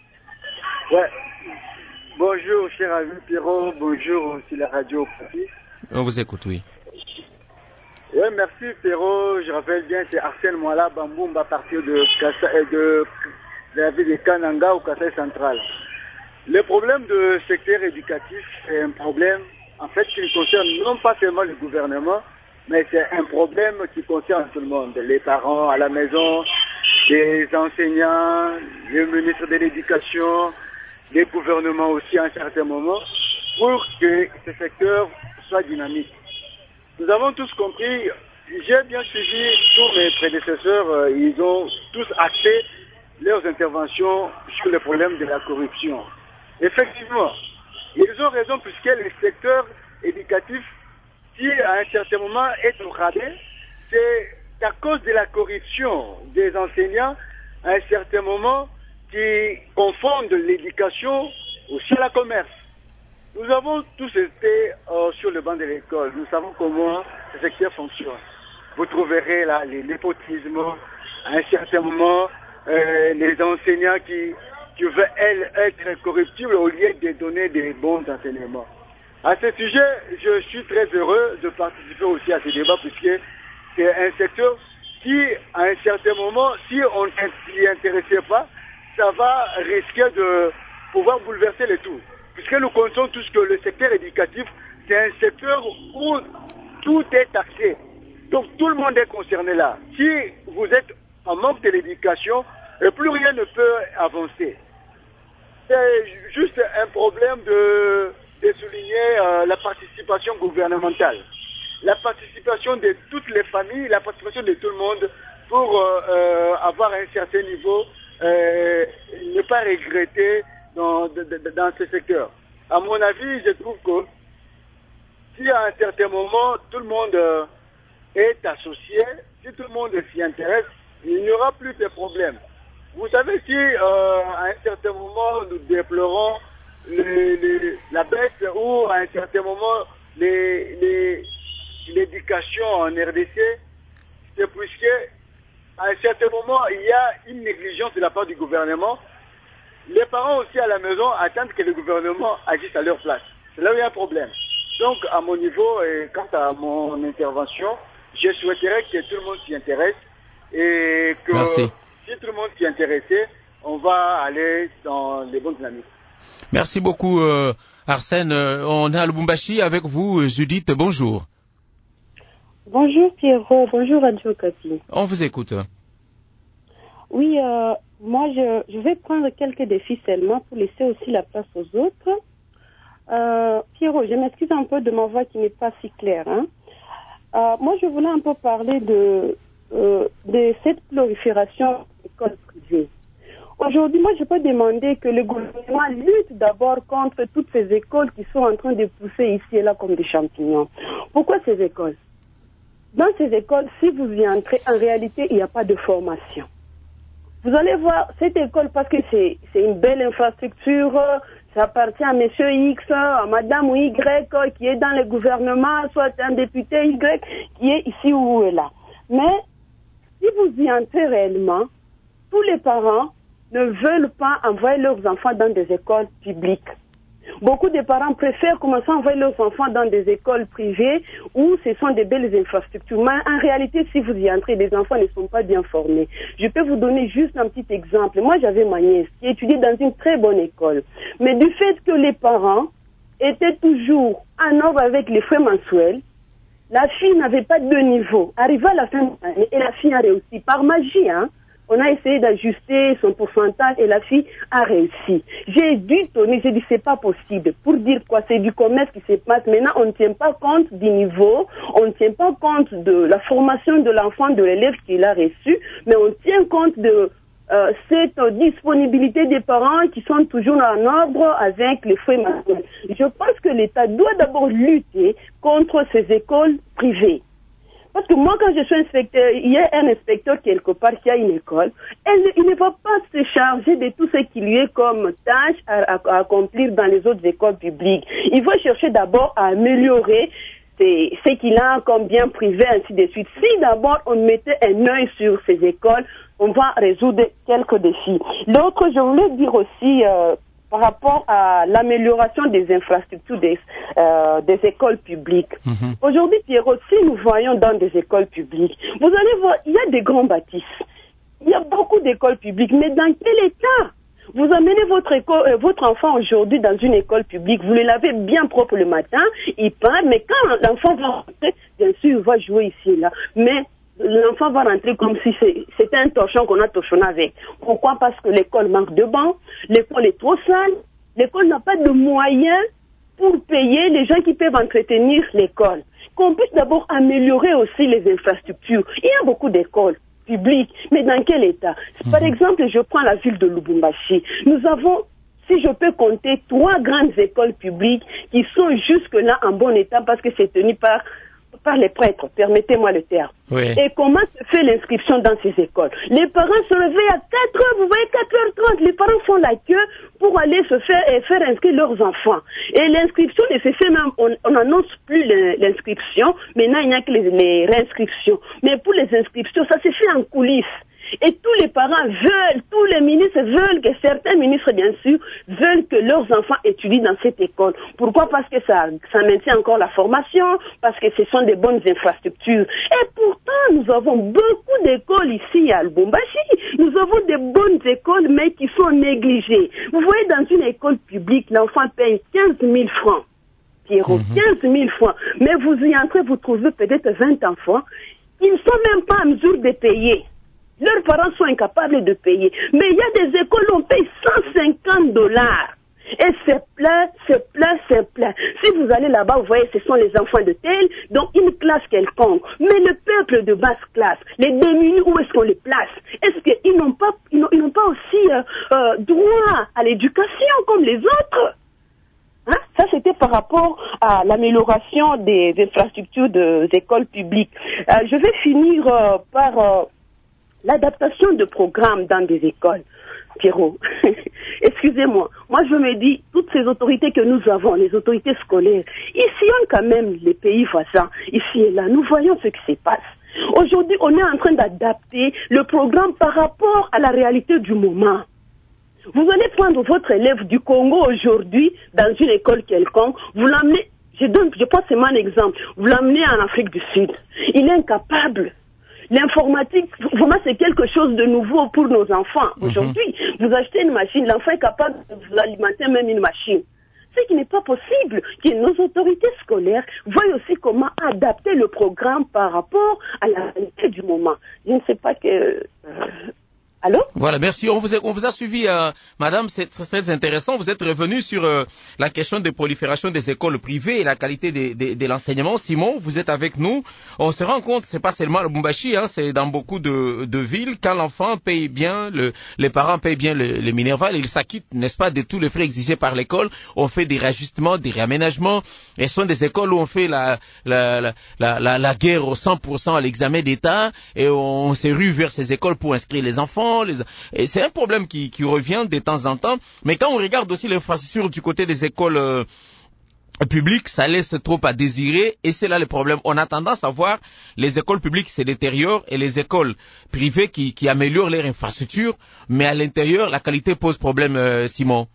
Ouais. Bonjour, cher ami Pierrot. Bonjour aussi la radio. On vous écoute, oui. Oui, merci Perrault. Je rappelle bien, c'est Arsène Moala Bamboum à partir de, Kassa, de, de la ville de Kananga au Kassai central. Le problème du secteur éducatif est un problème, en fait, qui concerne non pas seulement le gouvernement, mais c'est un problème qui concerne tout le monde. Les parents à la maison, les enseignants, le ministre de l'Éducation, les gouvernements aussi à un certain moment, pour que ce secteur soit dynamique. Nous avons tous compris, j'ai bien suivi tous mes prédécesseurs, euh, ils ont tous axé leurs interventions sur le problème de la corruption. Effectivement, ils ont raison puisque le secteur éducatif, qui à un certain moment est au rabais, c'est à cause de la corruption des enseignants, à un certain moment, qui confondent l'éducation aussi à la commerce. Nous avons tous été euh, sur le banc de l'école. Nous savons comment ce secteur fonctionne. Vous trouverez là les népotismes, à un certain moment, euh, les enseignants qui, qui veulent elles, être corruptibles au lieu de donner des bons enseignements. À ce sujet, je suis très heureux de participer aussi à ce débat puisque c'est un secteur qui, à un certain moment, si on ne s'y intéressait pas, ça va risquer de pouvoir bouleverser le tout. Puisque nous comptons tous que le secteur éducatif, c'est un secteur où tout est taxé. Donc tout le monde est concerné là. Si vous êtes en manque de l'éducation, plus rien ne peut avancer. C'est juste un problème de, de souligner euh, la participation gouvernementale. la participation de toutes les familles, la participation de tout le monde pour euh, euh, avoir un certain niveau, euh, ne pas regretter dans, de, de, dans ce secteur. À mon avis, je trouve que si à un certain moment, tout le monde euh, est associé, si tout le monde s'y intéresse, il n'y aura plus de problèmes. Vous savez, si euh, à un certain moment, nous déplorons les, les, la baisse ou à un certain moment, les, les, l'éducation en R D C, c'est puisque à un certain moment, il y a une négligence de la part du gouvernement. Les parents aussi à la maison attendent que le gouvernement agisse à leur place. C'est là où il y a un problème. Donc, à mon niveau, et quant à mon intervention, je souhaiterais que tout le monde s'y intéresse et que Merci. si tout le monde s'y intéressait, on va aller dans les bonnes dynamiques. Merci beaucoup, euh, Arsène. Euh, on est à Lubumbashi avec vous, Judith. Bonjour. Bonjour Pierrot, bonjour Radio Kapi. On vous écoute. Oui, euh, moi je, je vais prendre quelques défis seulement pour laisser aussi la place aux autres. Euh, Pierrot, je m'excuse un peu de ma voix qui n'est pas si claire. Hein. Euh, moi je voulais un peu parler de, euh, de cette prolifération d'écoles privées. Aujourd'hui, moi je peux demander que le gouvernement lutte d'abord contre toutes ces écoles qui sont en train de pousser ici et là comme des champignons. Pourquoi ces écoles ? Dans ces écoles, si vous y entrez, en réalité, il n'y a pas de formation. Vous allez voir cette école parce que c'est, c'est une belle infrastructure, ça appartient à monsieur X, à madame Y, qui est dans le gouvernement, soit un député Y, qui est ici ou là. Mais, si vous y entrez réellement, tous les parents ne veulent pas envoyer leurs enfants dans des écoles publiques. Beaucoup de parents préfèrent commencer à envoyer leurs enfants dans des écoles privées où ce sont des belles infrastructures. Mais en réalité, si vous y entrez, les enfants ne sont pas bien formés. Je peux vous donner juste un petit exemple. Moi, j'avais ma nièce qui étudiait dans une très bonne école. Mais du fait que les parents étaient toujours en ordre avec les frais mensuels, la fille n'avait pas de niveau. Arrivée à la fin de l'année, et la fille a réussi par magie, hein. On a essayé d'ajuster son pourcentage et la fille a réussi. J'ai dû tourner, j'ai dit c'est pas possible. Pour dire quoi, c'est du commerce qui se passe. Maintenant, on ne tient pas compte du niveau, on ne tient pas compte de la formation de l'enfant, de l'élève qu'il a reçu, mais on tient compte de euh, cette disponibilité des parents qui sont toujours en ordre avec les frais mensuels. Je pense que l'État doit d'abord lutter contre ces écoles privées. Parce que moi, quand je suis inspecteur, il y a un inspecteur quelque part qui a une école, elle, il ne va pas se charger de tout ce qui lui est comme tâche à, à, à accomplir dans les autres écoles publiques. Il va chercher d'abord à améliorer c'est, ce qu'il a comme bien privé, ainsi de suite. Si d'abord on mettait un œil sur ces écoles, on va résoudre quelques défis. L'autre, je voulais dire aussi... Euh, par rapport à l'amélioration des infrastructures des, euh, des écoles publiques. Mm-hmm. Aujourd'hui, Pierrot, si nous voyons dans des écoles publiques, vous allez voir, il y a des grands bâtisses. Il y a beaucoup d'écoles publiques, mais dans quel état? Vous amenez votre, école, euh, votre enfant aujourd'hui dans une école publique, vous le lavez bien propre le matin, il part, mais quand l'enfant va rentrer, bien sûr, il va jouer ici et là, mais l'enfant va rentrer comme si c'est, c'était un torchon qu'on a torchonné avec. Pourquoi? Parce que l'école manque de bancs, l'école est trop sale, l'école n'a pas de moyens pour payer les gens qui peuvent entretenir l'école. Qu'on puisse d'abord améliorer aussi les infrastructures. Il y a beaucoup d'écoles publiques, mais dans quel état? Par exemple, je prends la ville de Lubumbashi. Nous avons, si je peux compter, trois grandes écoles publiques qui sont jusque-là en bon état parce que c'est tenu par par les prêtres, permettez-moi le terme. Oui. Et comment se fait l'inscription dans ces écoles? Les parents se réveillent à quatre heures, vous voyez, quatre heures trente, les parents font la queue pour aller se faire, euh, faire inscrire leurs enfants. Et l'inscription ne se fait même, on n'annonce plus l'inscription, maintenant il n'y a que les, les réinscriptions. Mais pour les inscriptions, ça se fait en coulisses. Et tous les parents veulent, tous les ministres veulent, que certains ministres bien sûr, veulent que leurs enfants étudient dans cette école. Pourquoi? Parce que ça, ça maintient encore la formation, parce que ce sont des bonnes infrastructures. Et pourtant, nous avons beaucoup d'écoles ici à Lubumbashi. Nous avons des bonnes écoles, mais qui sont négligées. Vous voyez, dans une école publique, l'enfant paye quinze mille francs. Pierrot, mm-hmm. quinze mille francs. Mais vous y entrez, vous trouvez peut-être vingt enfants. Ils ne sont même pas en mesure de payer. Leurs parents sont incapables de payer. Mais il y a des écoles où on paye cent cinquante dollars. Et c'est plein, c'est plein, c'est plein. Si vous allez là-bas, vous voyez, ce sont les enfants de tel, donc une classe quelconque. Mais le peuple de basse classe, les démunis, où est-ce qu'on les place? Est-ce qu'ils n'ont pas, ils n'ont, ils n'ont pas aussi euh, euh, droit à l'éducation comme les autres? Hein? Ça, c'était par rapport à l'amélioration des infrastructures des écoles publiques. Euh, je vais finir euh, par euh, l'adaptation de programmes dans des écoles. Pierrot, excusez-moi. Moi, je me dis, toutes ces autorités que nous avons, les autorités scolaires, ils sillonnent quand même les pays voisins, ici et là. Nous voyons ce qui se passe. Aujourd'hui, on est en train d'adapter le programme par rapport à la réalité du moment. Vous allez prendre votre élève du Congo aujourd'hui dans une école quelconque, vous l'amenez, je donne, je prends seulement un exemple, vous l'amenez en Afrique du Sud. Il est incapable. L'informatique, vraiment, c'est quelque chose de nouveau pour nos enfants. Aujourd'hui, mm-hmm. vous achetez une machine, l'enfant est capable de vous alimenter même une machine. Ce qui n'est pas possible, que nos autorités scolaires voient aussi comment adapter le programme par rapport à la réalité du moment. Je ne sais pas que... Euh, Allô? Voilà, merci. On vous a, on vous a suivi, euh, madame, c'est très, très intéressant. Vous êtes revenu sur euh, la question de prolifération des écoles privées et la qualité de, de, de l'enseignement. Simon, vous êtes avec nous. On se rend compte, c'est pas seulement le Lubumbashi, hein, c'est dans beaucoup de, de villes. Quand l'enfant paye bien, le, les parents payent bien le, le minerval, ils s'acquittent, n'est-ce pas, de tous les frais exigés par l'école. On fait des réajustements, des réaménagements. Et ce sont des écoles où on fait la, la, la, la, la, la guerre au cent pour cent à l'examen d'État et on se rue vers ces écoles pour inscrire les enfants. Les... Et c'est un problème qui, qui revient de temps en temps. Mais quand on regarde aussi l'infrastructure du côté des écoles euh, publiques, ça laisse trop à désirer. Et c'est là le problème. On a tendance à voir les écoles publiques se détériorent et les écoles privées qui, qui améliorent leur infrastructure. Mais à l'intérieur, la qualité pose problème, euh, Simon.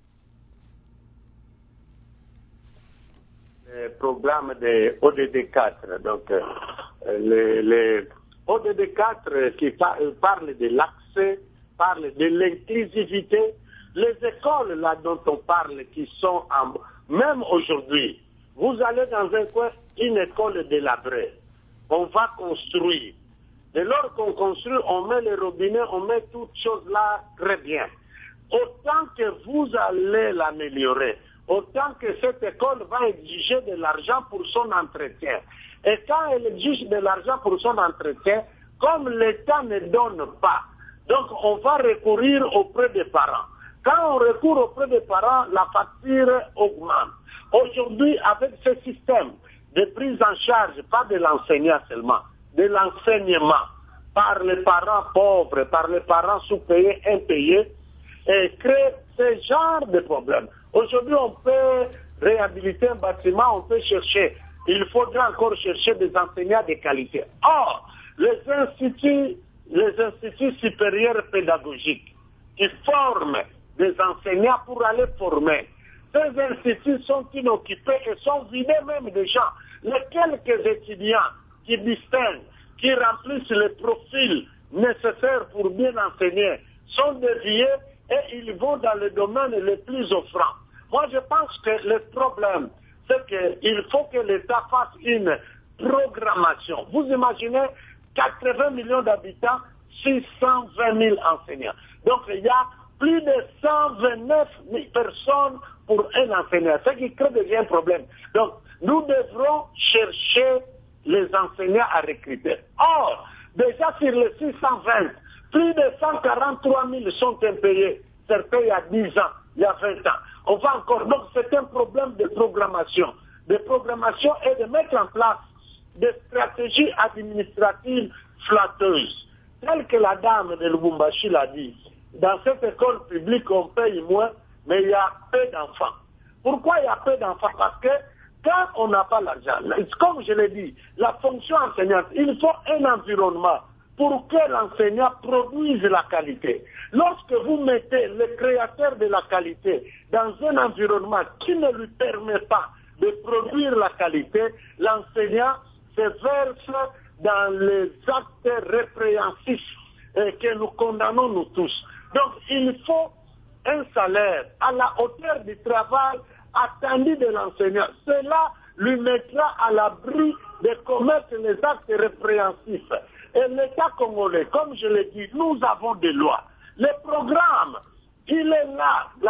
Le programme de O D D quatre, donc euh, les... les... O D D quatre qui par, parle de l'accès, parle de l'inclusivité. Les écoles là dont on parle qui sont en... Même aujourd'hui, vous allez dans un coin, une école délabrée. On va construire. Dès lors qu'on construit, on met les robinets, on met toutes choses là très bien. Autant que vous allez l'améliorer, autant que cette école va exiger de l'argent pour son entretien. Et quand elle exige de l'argent pour son entretien, comme l'État ne donne pas, donc on va recourir auprès des parents. Quand on recourt auprès des parents, la facture augmente. Aujourd'hui, avec ce système de prise en charge, pas de l'enseignant seulement, de l'enseignement, par les parents pauvres, par les parents sous-payés, impayés, et crée ce genre de problèmes. Aujourd'hui, on peut réhabiliter un bâtiment, on peut chercher. Il faudra encore chercher des enseignants de qualité. Or, les instituts, les instituts supérieurs pédagogiques qui forment des enseignants pour aller former, ces instituts sont inoccupés et sont vidés même des gens. Les quelques étudiants qui distinguent, qui remplissent les profils nécessaires pour bien enseigner, sont déviés et ils vont dans le domaine le plus offrant. Moi, je pense que le problème, c'est qu'il faut que l'État fasse une programmation. Vous imaginez quatre-vingts millions d'habitants, six cent vingt mille enseignants. Donc il y a plus de cent vingt-neuf mille personnes pour un enseignant, ce qui crée déjà un problème. Donc nous devrons chercher les enseignants à recruter. Or, déjà sur les six cent vingt, plus de cent quarante-trois mille sont impayés, certains il y a dix ans, il y a vingt ans. On va encore, donc c'est un problème de programmation. De programmation et de mettre en place des stratégies administratives flatteuses. Telles que la dame de Lubumbashi l'a dit, dans cette école publique on paye moins, mais il y a peu d'enfants. Pourquoi il y a peu d'enfants? Parce que quand on n'a pas l'argent, comme je l'ai dit, la fonction enseignante, il faut un environnement pour que l'enseignant produise la qualité. Lorsque vous mettez le créateur de la qualité dans un environnement qui ne lui permet pas de produire la qualité, l'enseignant se verse dans les actes répréhensifs euh, que nous condamnons nous tous. Donc il faut un salaire à la hauteur du travail attendu de l'enseignant. Cela lui mettra à l'abri de commettre les actes répréhensifs. Et l'État congolais, comme je l'ai dit, nous avons des lois. Les programmes, il est là. La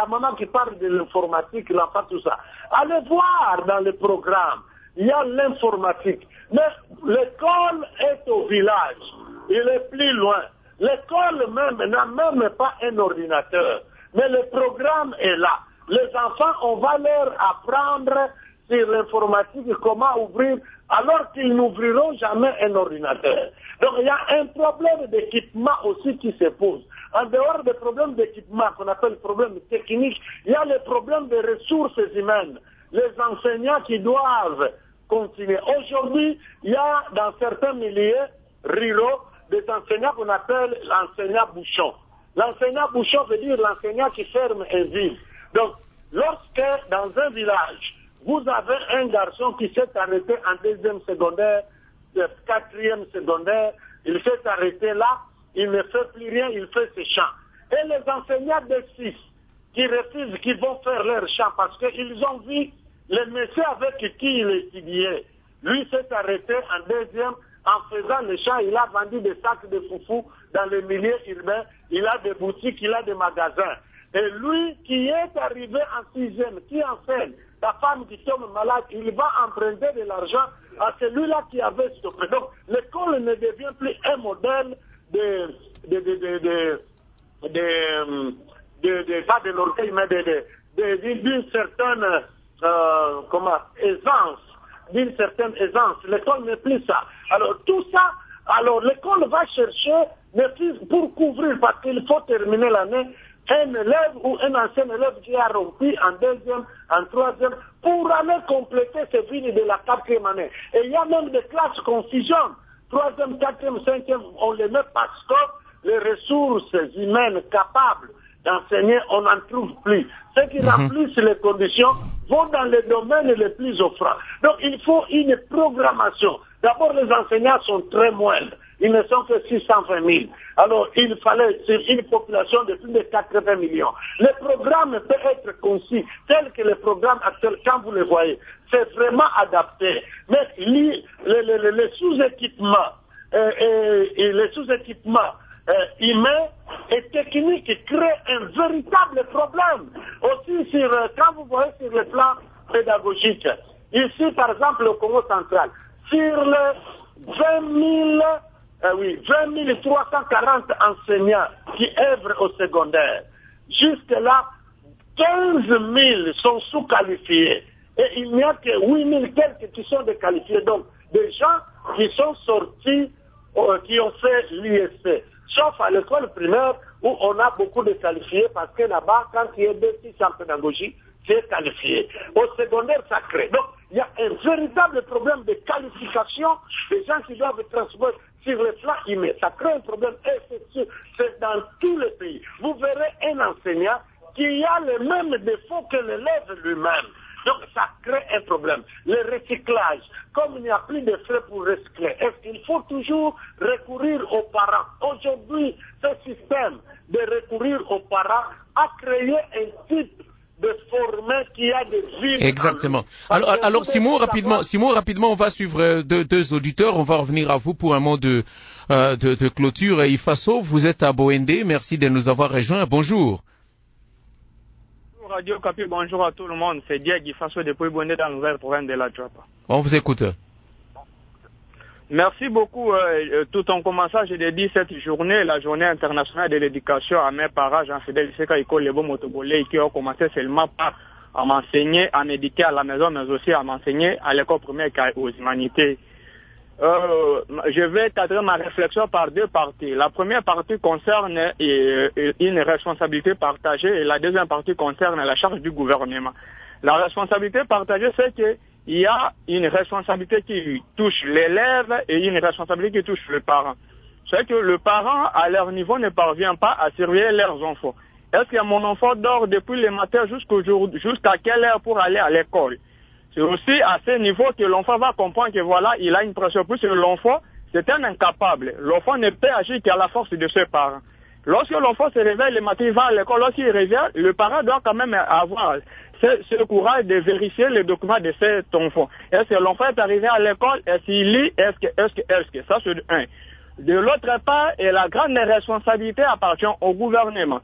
la maman qui parle de l'informatique, l'enfant, tout ça. Allez voir dans le programme, il y a l'informatique. Mais l'école est au village, il est plus loin. L'école même n'a même pas un ordinateur, mais le programme est là. Les enfants, on va leur apprendre sur l'informatique comment ouvrir, alors qu'ils n'ouvriront jamais un ordinateur. Donc il y a un problème d'équipement aussi qui se pose. En dehors des problèmes d'équipement qu'on appelle problèmes techniques, il y a les problèmes de ressources humaines. Les enseignants qui doivent continuer. Aujourd'hui, il y a dans certains milieux ruraux des enseignants qu'on appelle l'enseignant bouchon. L'enseignant bouchon veut dire l'enseignant qui ferme un vide. Donc, lorsque dans un village, vous avez un garçon qui s'est arrêté en deuxième secondaire, quatrième secondaire, il s'est arrêté là, il ne fait plus rien, il fait ses chants. Et les enseignants de six qui refusent, qui vont faire leurs chants parce qu'ils ont vu le monsieur avec qui il étudiait. Lui s'est arrêté en deuxième, en faisant les chants, il a vendu des sacs de foufou dans les milieux urbains, il a des boutiques, il a des magasins. Et lui qui est arrivé en sixième, qui enseigne, la femme qui tombe malade, il va emprunter de l'argent à celui-là qui avait stoppé. Donc l'école ne devient plus un modèle de, de, de, de, de, de, de, de pas de l'orgueil, mais de, de, de, d'une certaine euh, comment, aisance, d'une certaine aisance. L'école n'est plus ça. Alors tout ça, alors l'école va chercher pour couvrir, parce qu'il faut terminer l'année, un élève ou un ancien élève qui a rompu en deuxième, en troisième, pour aller compléter ce vide de la quatrième année. Et il y a même des classes qu'on fusionne. Troisième, quatrième, cinquième, on les met parce que les ressources humaines capables d'enseigner, on n'en trouve plus. Ceux qui remplissent les conditions vont dans les domaines les plus offrants. Donc il faut une programmation. D'abord, les enseignants sont très moindres. Ils ne sont que six cent vingt mille. Alors, il fallait, sur une population de plus de quatre-vingts millions. Le programme peut être conçu tel que le programme actuel, quand vous le voyez, c'est vraiment adapté. Mais les, les, les, les sous-équipements, euh, et, et les sous-équipements euh, humains et techniques créent un véritable problème. Aussi, sur, quand vous voyez sur le plan pédagogique, ici, par exemple, au Congo central, sur les vingt mille, euh, oui, vingt mille trois cent quarante enseignants qui œuvrent au secondaire, jusque-là, quinze mille sont sous-qualifiés. Et il n'y a que huit mille quelques qui sont déqualifiés. Donc, des gens qui sont sortis, euh, qui ont fait l'I S C. Sauf à l'école primaire où on a beaucoup de qualifiés parce que là-bas, quand il y a deux six en pédagogie, c'est qualifié. Au secondaire, ça crée. Donc, il y a un véritable problème de qualification des gens qui doivent transmettre sur le plan humain. Ça crée un problème, et c'est dans tous les pays. Vous verrez un enseignant qui a les mêmes défauts que l'élève lui-même. Donc ça crée un problème. Le recyclage, comme il n'y a plus de frais pour recycler, est-ce qu'il faut toujours recourir aux parents? Aujourd'hui, ce système de recourir aux parents a créé un type de former qui a des vides. Exactement. Alors, alors Simon, rapidement, Simon, rapidement, on va suivre deux, deux auditeurs. On va revenir à vous pour un mot de, euh, de, de clôture. Ifaso, vous êtes à Boendé. Merci de nous avoir rejoints. Bonjour. Radio Capi, bonjour à tout le monde. C'est Diego Ifaso depuis Boendé dans la nouvelle province de la Chapa. On vous écoute. Merci beaucoup. Euh, tout en commençant, je l'ai dit, cette journée, la journée internationale de l'éducation à mes parents, Jean-Fidèle Seka, école Lebo Motobolé, qui ont commencé seulement par à m'enseigner, à m'éduquer à la maison, mais aussi à m'enseigner à l'école primaire aux humanités. Euh, je vais cadrer ma réflexion par deux parties. La première partie concerne euh, une responsabilité partagée et la deuxième partie concerne la charge du gouvernement. La responsabilité partagée, c'est que il y a une responsabilité qui touche l'élève et une responsabilité qui touche le parent. C'est que le parent, à leur niveau, ne parvient pas à surveiller leurs enfants. Est-ce que mon enfant dort depuis le matin jusqu'au jour, jusqu'à quelle heure pour aller à l'école? C'est aussi à ce niveau que l'enfant va comprendre que voilà, il a une pression. Puisque l'enfant, c'est un incapable. L'enfant ne peut agir qu'à la force de ses parents. Lorsque l'enfant se réveille le matin, il va à l'école. Lorsqu'il revient, le parent doit quand même avoir ce, ce courage de vérifier les documents de cet enfant. Est-ce que l'enfant est arrivé à l'école? Est-ce qu'il lit? Est-ce que, est-ce que, est-ce que, ça c'est un. De l'autre part, et la grande responsabilité appartient au gouvernement.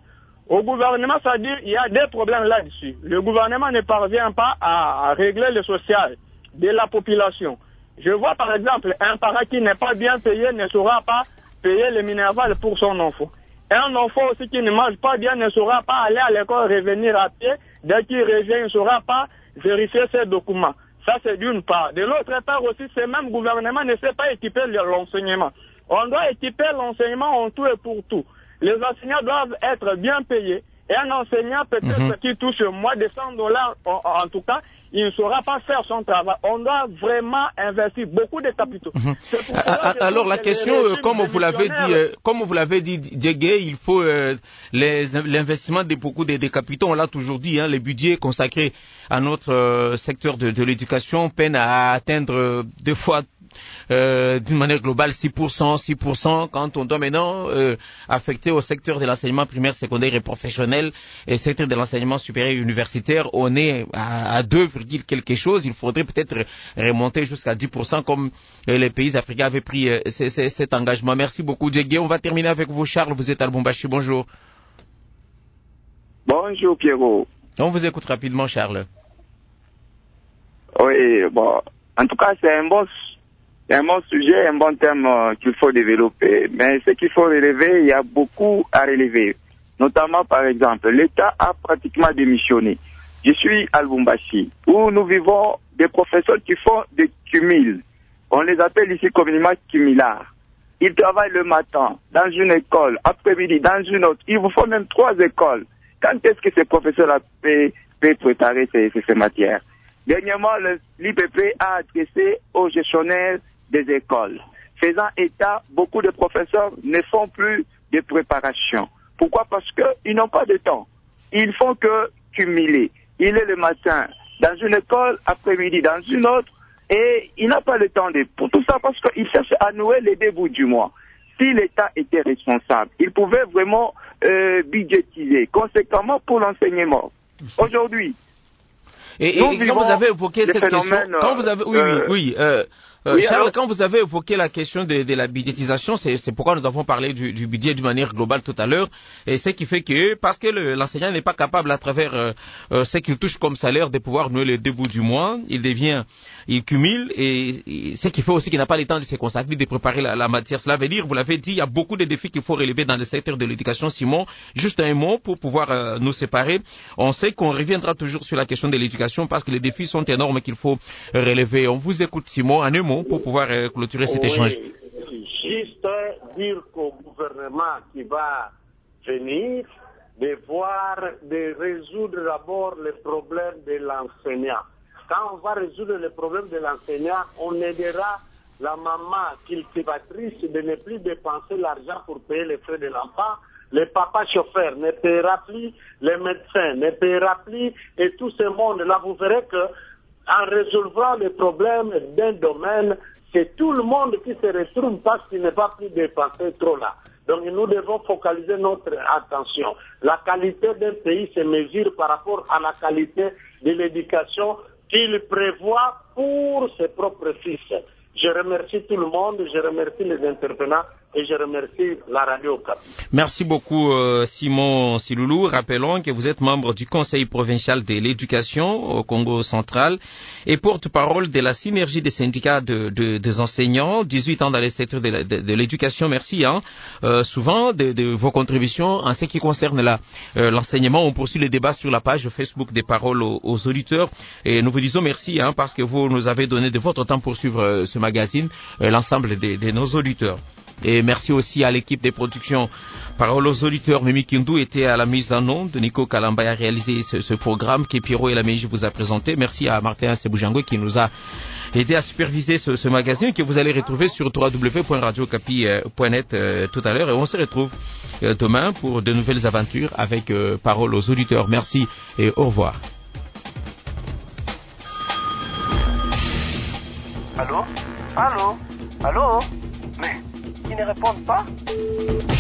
Au gouvernement, ça dit il y a des problèmes là-dessus. Le gouvernement ne parvient pas à régler le social de la population. Je vois par exemple un parent qui n'est pas bien payé ne saura pas payer le minerval pour son enfant. Un enfant aussi qui ne mange pas bien ne saura pas aller à l'école, revenir à pied. Dès qu'il revient, il ne saura pas vérifier ses documents. Ça, c'est d'une part. De l'autre part aussi, ce même gouvernement ne sait pas équiper l'enseignement. On doit équiper l'enseignement en tout et pour tout. Les enseignants doivent être bien payés. Et un enseignant, peut-être, mm-hmm. qui touche moins de cent dollars, en, en tout cas, il ne saura pas faire son travail. On doit vraiment investir beaucoup de capitaux. Mm-hmm. Alors, la question, euh, comme vous l'avez dit, euh, comme vous l'avez dit, Diegué, il faut euh, l'investissement de beaucoup de, de capitaux. On l'a toujours dit, hein, les budgets consacrés à notre euh, secteur de, de l'éducation peinent à atteindre euh, deux fois Euh, d'une manière globale six pour cent, six pour cent quand on doit maintenant euh, affecter au secteur de l'enseignement primaire, secondaire et professionnel et secteur de l'enseignement supérieur et universitaire, on est à, à deux, quelque chose. Il faudrait peut-être remonter jusqu'à dix pour cent comme euh, les pays africains avaient pris euh, c- c- cet engagement. Merci beaucoup, Diegué. On va terminer avec vous, Charles. Vous êtes à Lubumbashi. Bonjour. Bonjour, Pierrot. On vous écoute rapidement, Charles. Oui, bon, en tout cas, c'est un bon C'est un bon sujet, un bon thème euh, qu'il faut développer. Mais ce qu'il faut relever, il y a beaucoup à relever. Notamment, par exemple, l'État a pratiquement démissionné. Je suis à Lubumbashi, où nous vivons des professeurs qui font des cumuls. On les appelle ici communément cumulards. Ils travaillent le matin dans une école, après-midi dans une autre. Il vous faut même trois écoles. Quand est-ce que ces professeurs peuvent préparer ces, ces, ces matières? Dernièrement, l'I P P a adressé aux gestionnaires des écoles, faisant état, beaucoup de professeurs ne font plus de préparation. Pourquoi? Parce qu'ils n'ont pas de temps. Ils font que cumuler. Il est le matin dans une école, après-midi dans une autre, et il n'a pas le temps de... Pour tout ça, parce qu'il cherche à nouer les débuts du mois. Si l'État était responsable, il pouvait vraiment euh, budgétiser conséquemment pour l'enseignement. Aujourd'hui, et, et, et quand vous avez évoqué cette question, quand vous avez, oui, euh, oui, oui, euh, Euh, oui, Charles, alors... quand vous avez évoqué la question de, de la budgétisation, c'est, c'est pourquoi nous avons parlé du, du budget d'une manière globale tout à l'heure, et ce qui fait que, parce que le, l'enseignant n'est pas capable à travers euh, euh, ce qu'il touche comme salaire de pouvoir nouer les deux bouts du mois, il devient, il cumule, et, et ce qui fait aussi qu'il n'a pas le temps de se consacrer, de préparer la, la matière. Cela veut dire, vous l'avez dit, il y a beaucoup de défis qu'il faut relever dans le secteur de l'éducation. Simon, juste un mot pour pouvoir euh, nous séparer. On sait qu'on reviendra toujours sur la question de l'éducation parce que les défis sont énormes qu'il faut relever. On vous écoute, Simon, en un mot, pour pouvoir euh, clôturer cet oui, échange. Juste dire qu'au gouvernement qui va venir, de voir, de résoudre d'abord les problèmes de l'enseignant. Quand on va résoudre les problèmes de l'enseignant, on aidera la maman cultivatrice de ne plus dépenser l'argent pour payer les frais de l'enfant. Le papa chauffeur ne paiera plus, les médecins ne paiera plus, et tout ce monde-là, vous verrez que en résolvant les problèmes d'un domaine, c'est tout le monde qui se retrouve parce qu'il n'est pas plus dépensé trop là. Donc nous devons focaliser notre attention. La qualité d'un pays se mesure par rapport à la qualité de l'éducation qu'il prévoit pour ses propres fils. Je remercie tout le monde, je remercie les intervenants et je remercie la radio Okapi. Merci beaucoup euh, Simon Siloulou. Rappelons que vous êtes membre du Conseil provincial de l'éducation au Congo central et porte-parole de la synergie des syndicats de, de, des enseignants, dix-huit ans dans le secteur de, la, de, de l'éducation. Merci hein, euh, souvent de, de vos contributions en ce qui concerne la, euh, l'enseignement. On poursuit le débat sur la page Facebook des paroles aux, aux auditeurs et nous vous disons merci hein, parce que vous nous avez donné de votre temps pour suivre euh, ce magazine, euh, l'ensemble de, de nos auditeurs. Et merci aussi à l'équipe des productions Paroles aux auditeurs. Mimi Kindou était à la mise en onde. Nico Kalamba a réalisé ce, ce programme que Pierrot et la Meiji vous a présenté. Merci à Martin Seboujango qui nous a aidé à superviser ce, ce magazine que vous allez retrouver sur w w w point radio okapi point net euh, tout à l'heure. Et on se retrouve euh, demain pour de nouvelles aventures avec euh, Paroles aux auditeurs. Merci et au revoir. Allô? Allô? Allô? Mais ils ne répondent pas.